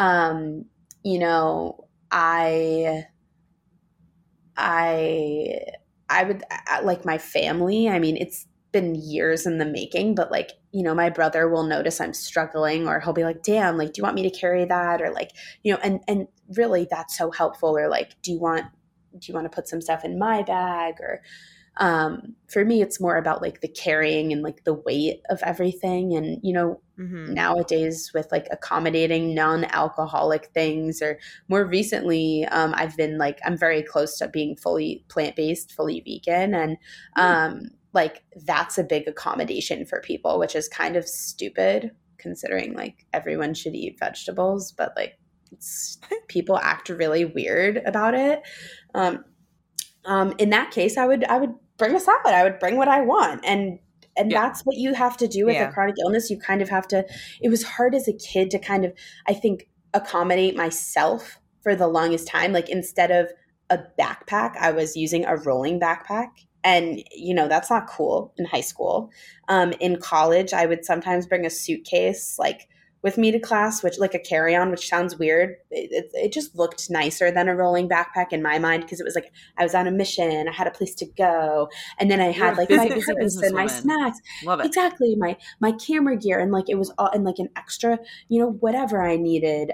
I would like my family. I mean, it's been years in the making, but like, you know, my brother will notice I'm struggling, or he'll be like, damn, like, do you want me to carry that? Or like, you know, and really that's so helpful. Or like, do you want to put some stuff in my bag? Or, for me, it's more about like the carrying and like the weight of everything. And, you know, nowadays with like accommodating non-alcoholic things, or more recently, I've been like, I'm very close to being fully plant-based, fully vegan. And, like that's a big accommodation for people, which is kind of stupid considering like everyone should eat vegetables, but like people act really weird about it. In that case, I would bring a salad. I would bring what I want. And that's what you have to do with a chronic illness. You kind of have to, it was hard as a kid to kind of, I think, accommodate myself for the longest time. Like instead of a backpack, I was using a rolling backpack. And, you know, that's not cool in high school. In college, I would sometimes bring a suitcase like with me to class, which like a carry-on, which sounds weird. It just looked nicer than a rolling backpack in my mind, because it was like I was on a mission. I had a place to go. And then I had like my purse and my snacks. Love it. Exactly. My camera gear. And like it was all, and like an extra, you know, whatever I needed.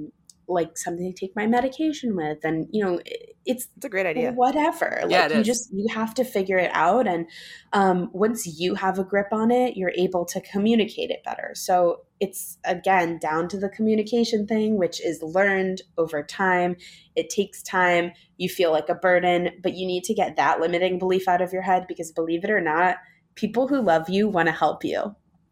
Like something to take my medication with. And, you know, it's a great idea. Whatever. Like you have to figure it out. And once you have a grip on it, you're able to communicate it better. So it's again down to the communication thing, which is learned over time. It takes time. You feel like a burden, but you need to get that limiting belief out of your head, because believe it or not, people who love you want to help you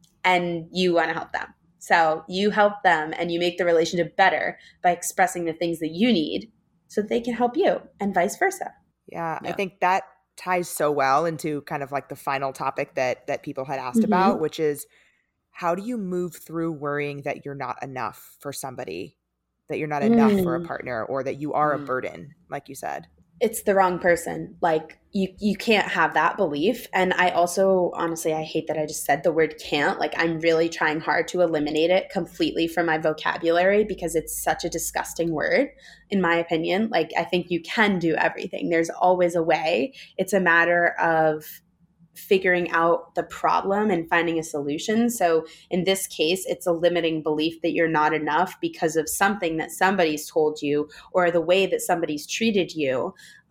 and you want to help them. So you help them and you make the relationship better by expressing the things that you need so that they can help you, and vice versa. Yeah. I think that ties so well into kind of like the final topic that people had asked about, which is, how do you move through worrying that you're not enough for somebody, that you're not enough for a partner, or that you are a burden, like you said? It's the wrong person. Like you can't have that belief. And I also, honestly, I hate that I just said the word can't. Like I'm really trying hard to eliminate it completely from my vocabulary, because it's such a disgusting word, in my opinion. Like I think you can do everything. There's always a way. It's a matter of figuring out the problem and finding a solution. So in this case, it's a limiting belief that you're not enough because of something that somebody's told you, or the way that somebody's treated you.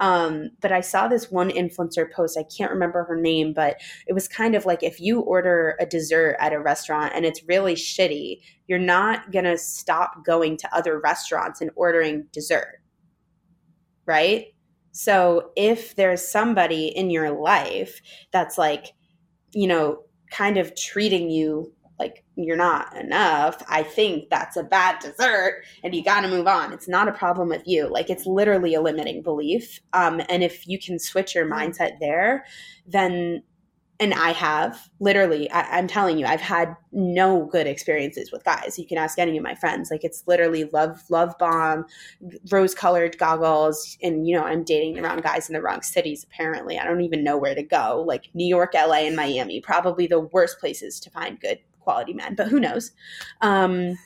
But I saw this one influencer post, I can't remember her name, but it was kind of like, if you order a dessert at a restaurant and it's really shitty, you're not going to stop going to other restaurants and ordering dessert, right? So if there's somebody in your life that's like, you know, kind of treating you like you're not enough, I think that's a bad dessert and you got to move on. It's not a problem with you. Like, it's literally a limiting belief. And if you can switch your mindset there, then, and I have literally, I'm telling you, I've had no good experiences with guys. You can ask any of my friends. Like, it's literally love bomb, rose-colored goggles. And, you know, I'm dating the wrong guys in the wrong cities, apparently. I don't even know where to go. Like, New York, LA, and Miami, probably the worst places to find good quality men, but who knows? And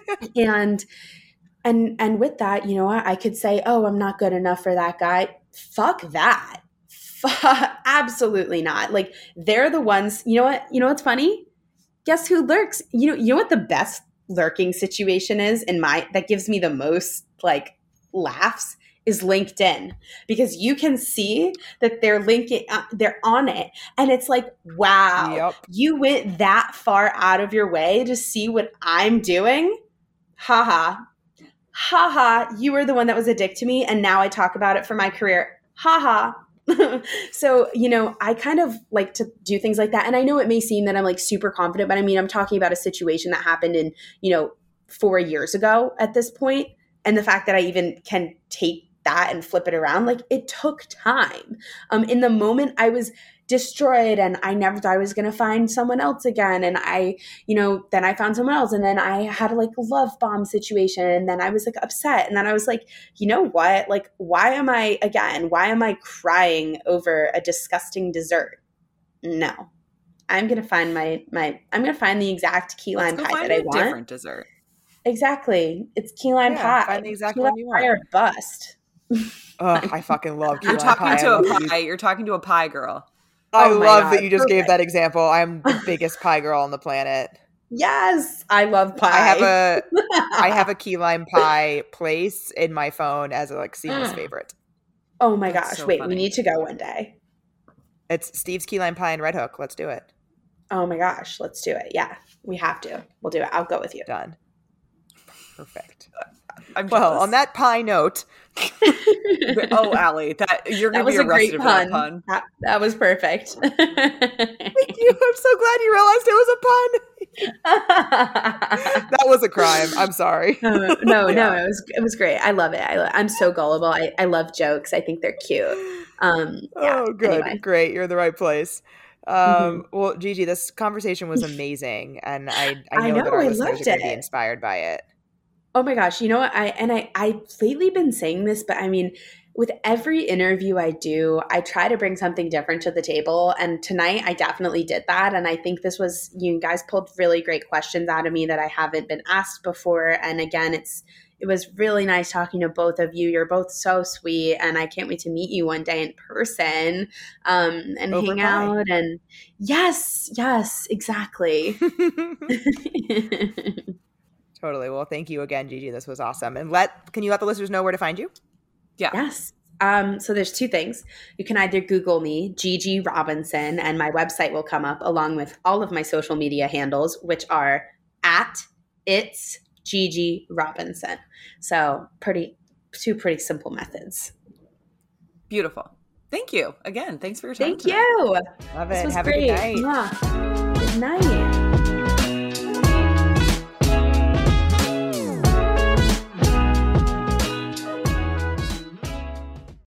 with that, you know, I could say, oh, I'm not good enough for that guy. Fuck that. Absolutely not. Like, they're the ones, you know what's funny? Guess who lurks? You know what the best lurking situation is that gives me the most like laughs is LinkedIn, because you can see that they're on it. And it's like, wow, You went that far out of your way to see what I'm doing. Haha. Haha. You were the one that was a dick to me. And now I talk about it for my career. Haha. So, you know, I kind of like to do things like that. And I know it may seem that I'm like super confident, but I mean, I'm talking about a situation that happened in, you know, 4 years ago at this point. And the fact that I even can take that and flip it around, like, it took time. In the moment I was destroyed and I never thought I was going to find someone else again. And I, you know, then I found someone else, and then I had a like love bomb situation, and then I was like upset. And then I was like, you know what? Like, why am I crying over a disgusting dessert? No, I'm going to find I'm going to find the exact key lime pie that I want. Different dessert. Exactly. It's key lime pie. Find the exact key one you want. Pie or bust. I fucking love key You're lime talking pie. to a pie. You're talking to a pie girl. I love that you just gave that example. I'm the biggest pie girl on the planet. Yes, I love pie. I have a key lime pie place in my phone as a like seamless favorite. Oh my gosh. So wait, funny. We need to go one day. It's Steve's Key Lime Pie in Red Hook. Let's do it. Oh my gosh, let's do it. Yeah, we have to. We'll do it. I'll go with you. Done. Perfect. Well, on that pie note. Oh, Allie, you're going to be arrested for that pun. That was perfect. Thank you. I'm so glad you realized it was a pun. That was a crime. I'm sorry. No, it was great. I love it. I'm so gullible. I love jokes. I think they're cute. Oh, good. Anyway. Great. You're in the right place. Well, Gigi, this conversation was amazing. And I know that our listeners are going to be inspired by it. Oh my gosh. You know what? I've lately been saying this, but I mean, with every interview I do, I try to bring something different to the table. And tonight I definitely did that. And I think you guys pulled really great questions out of me that I haven't been asked before. And again, it was really nice talking to both of you. You're both so sweet. And I can't wait to meet you one day in person and hang out. And yes, exactly. Totally. Well, thank you again, Gigi. This was awesome. And can you let the listeners know where to find you? Yeah. Yes. So there's two things. You can either Google me, Gigi Robinson, and my website will come up along with all of my social media handles, which are @It's Gigi Robinson. So two pretty simple methods. Beautiful. Thank you again. Thanks for your time. Thank you. Love it. Have a good night. Yeah. Good night.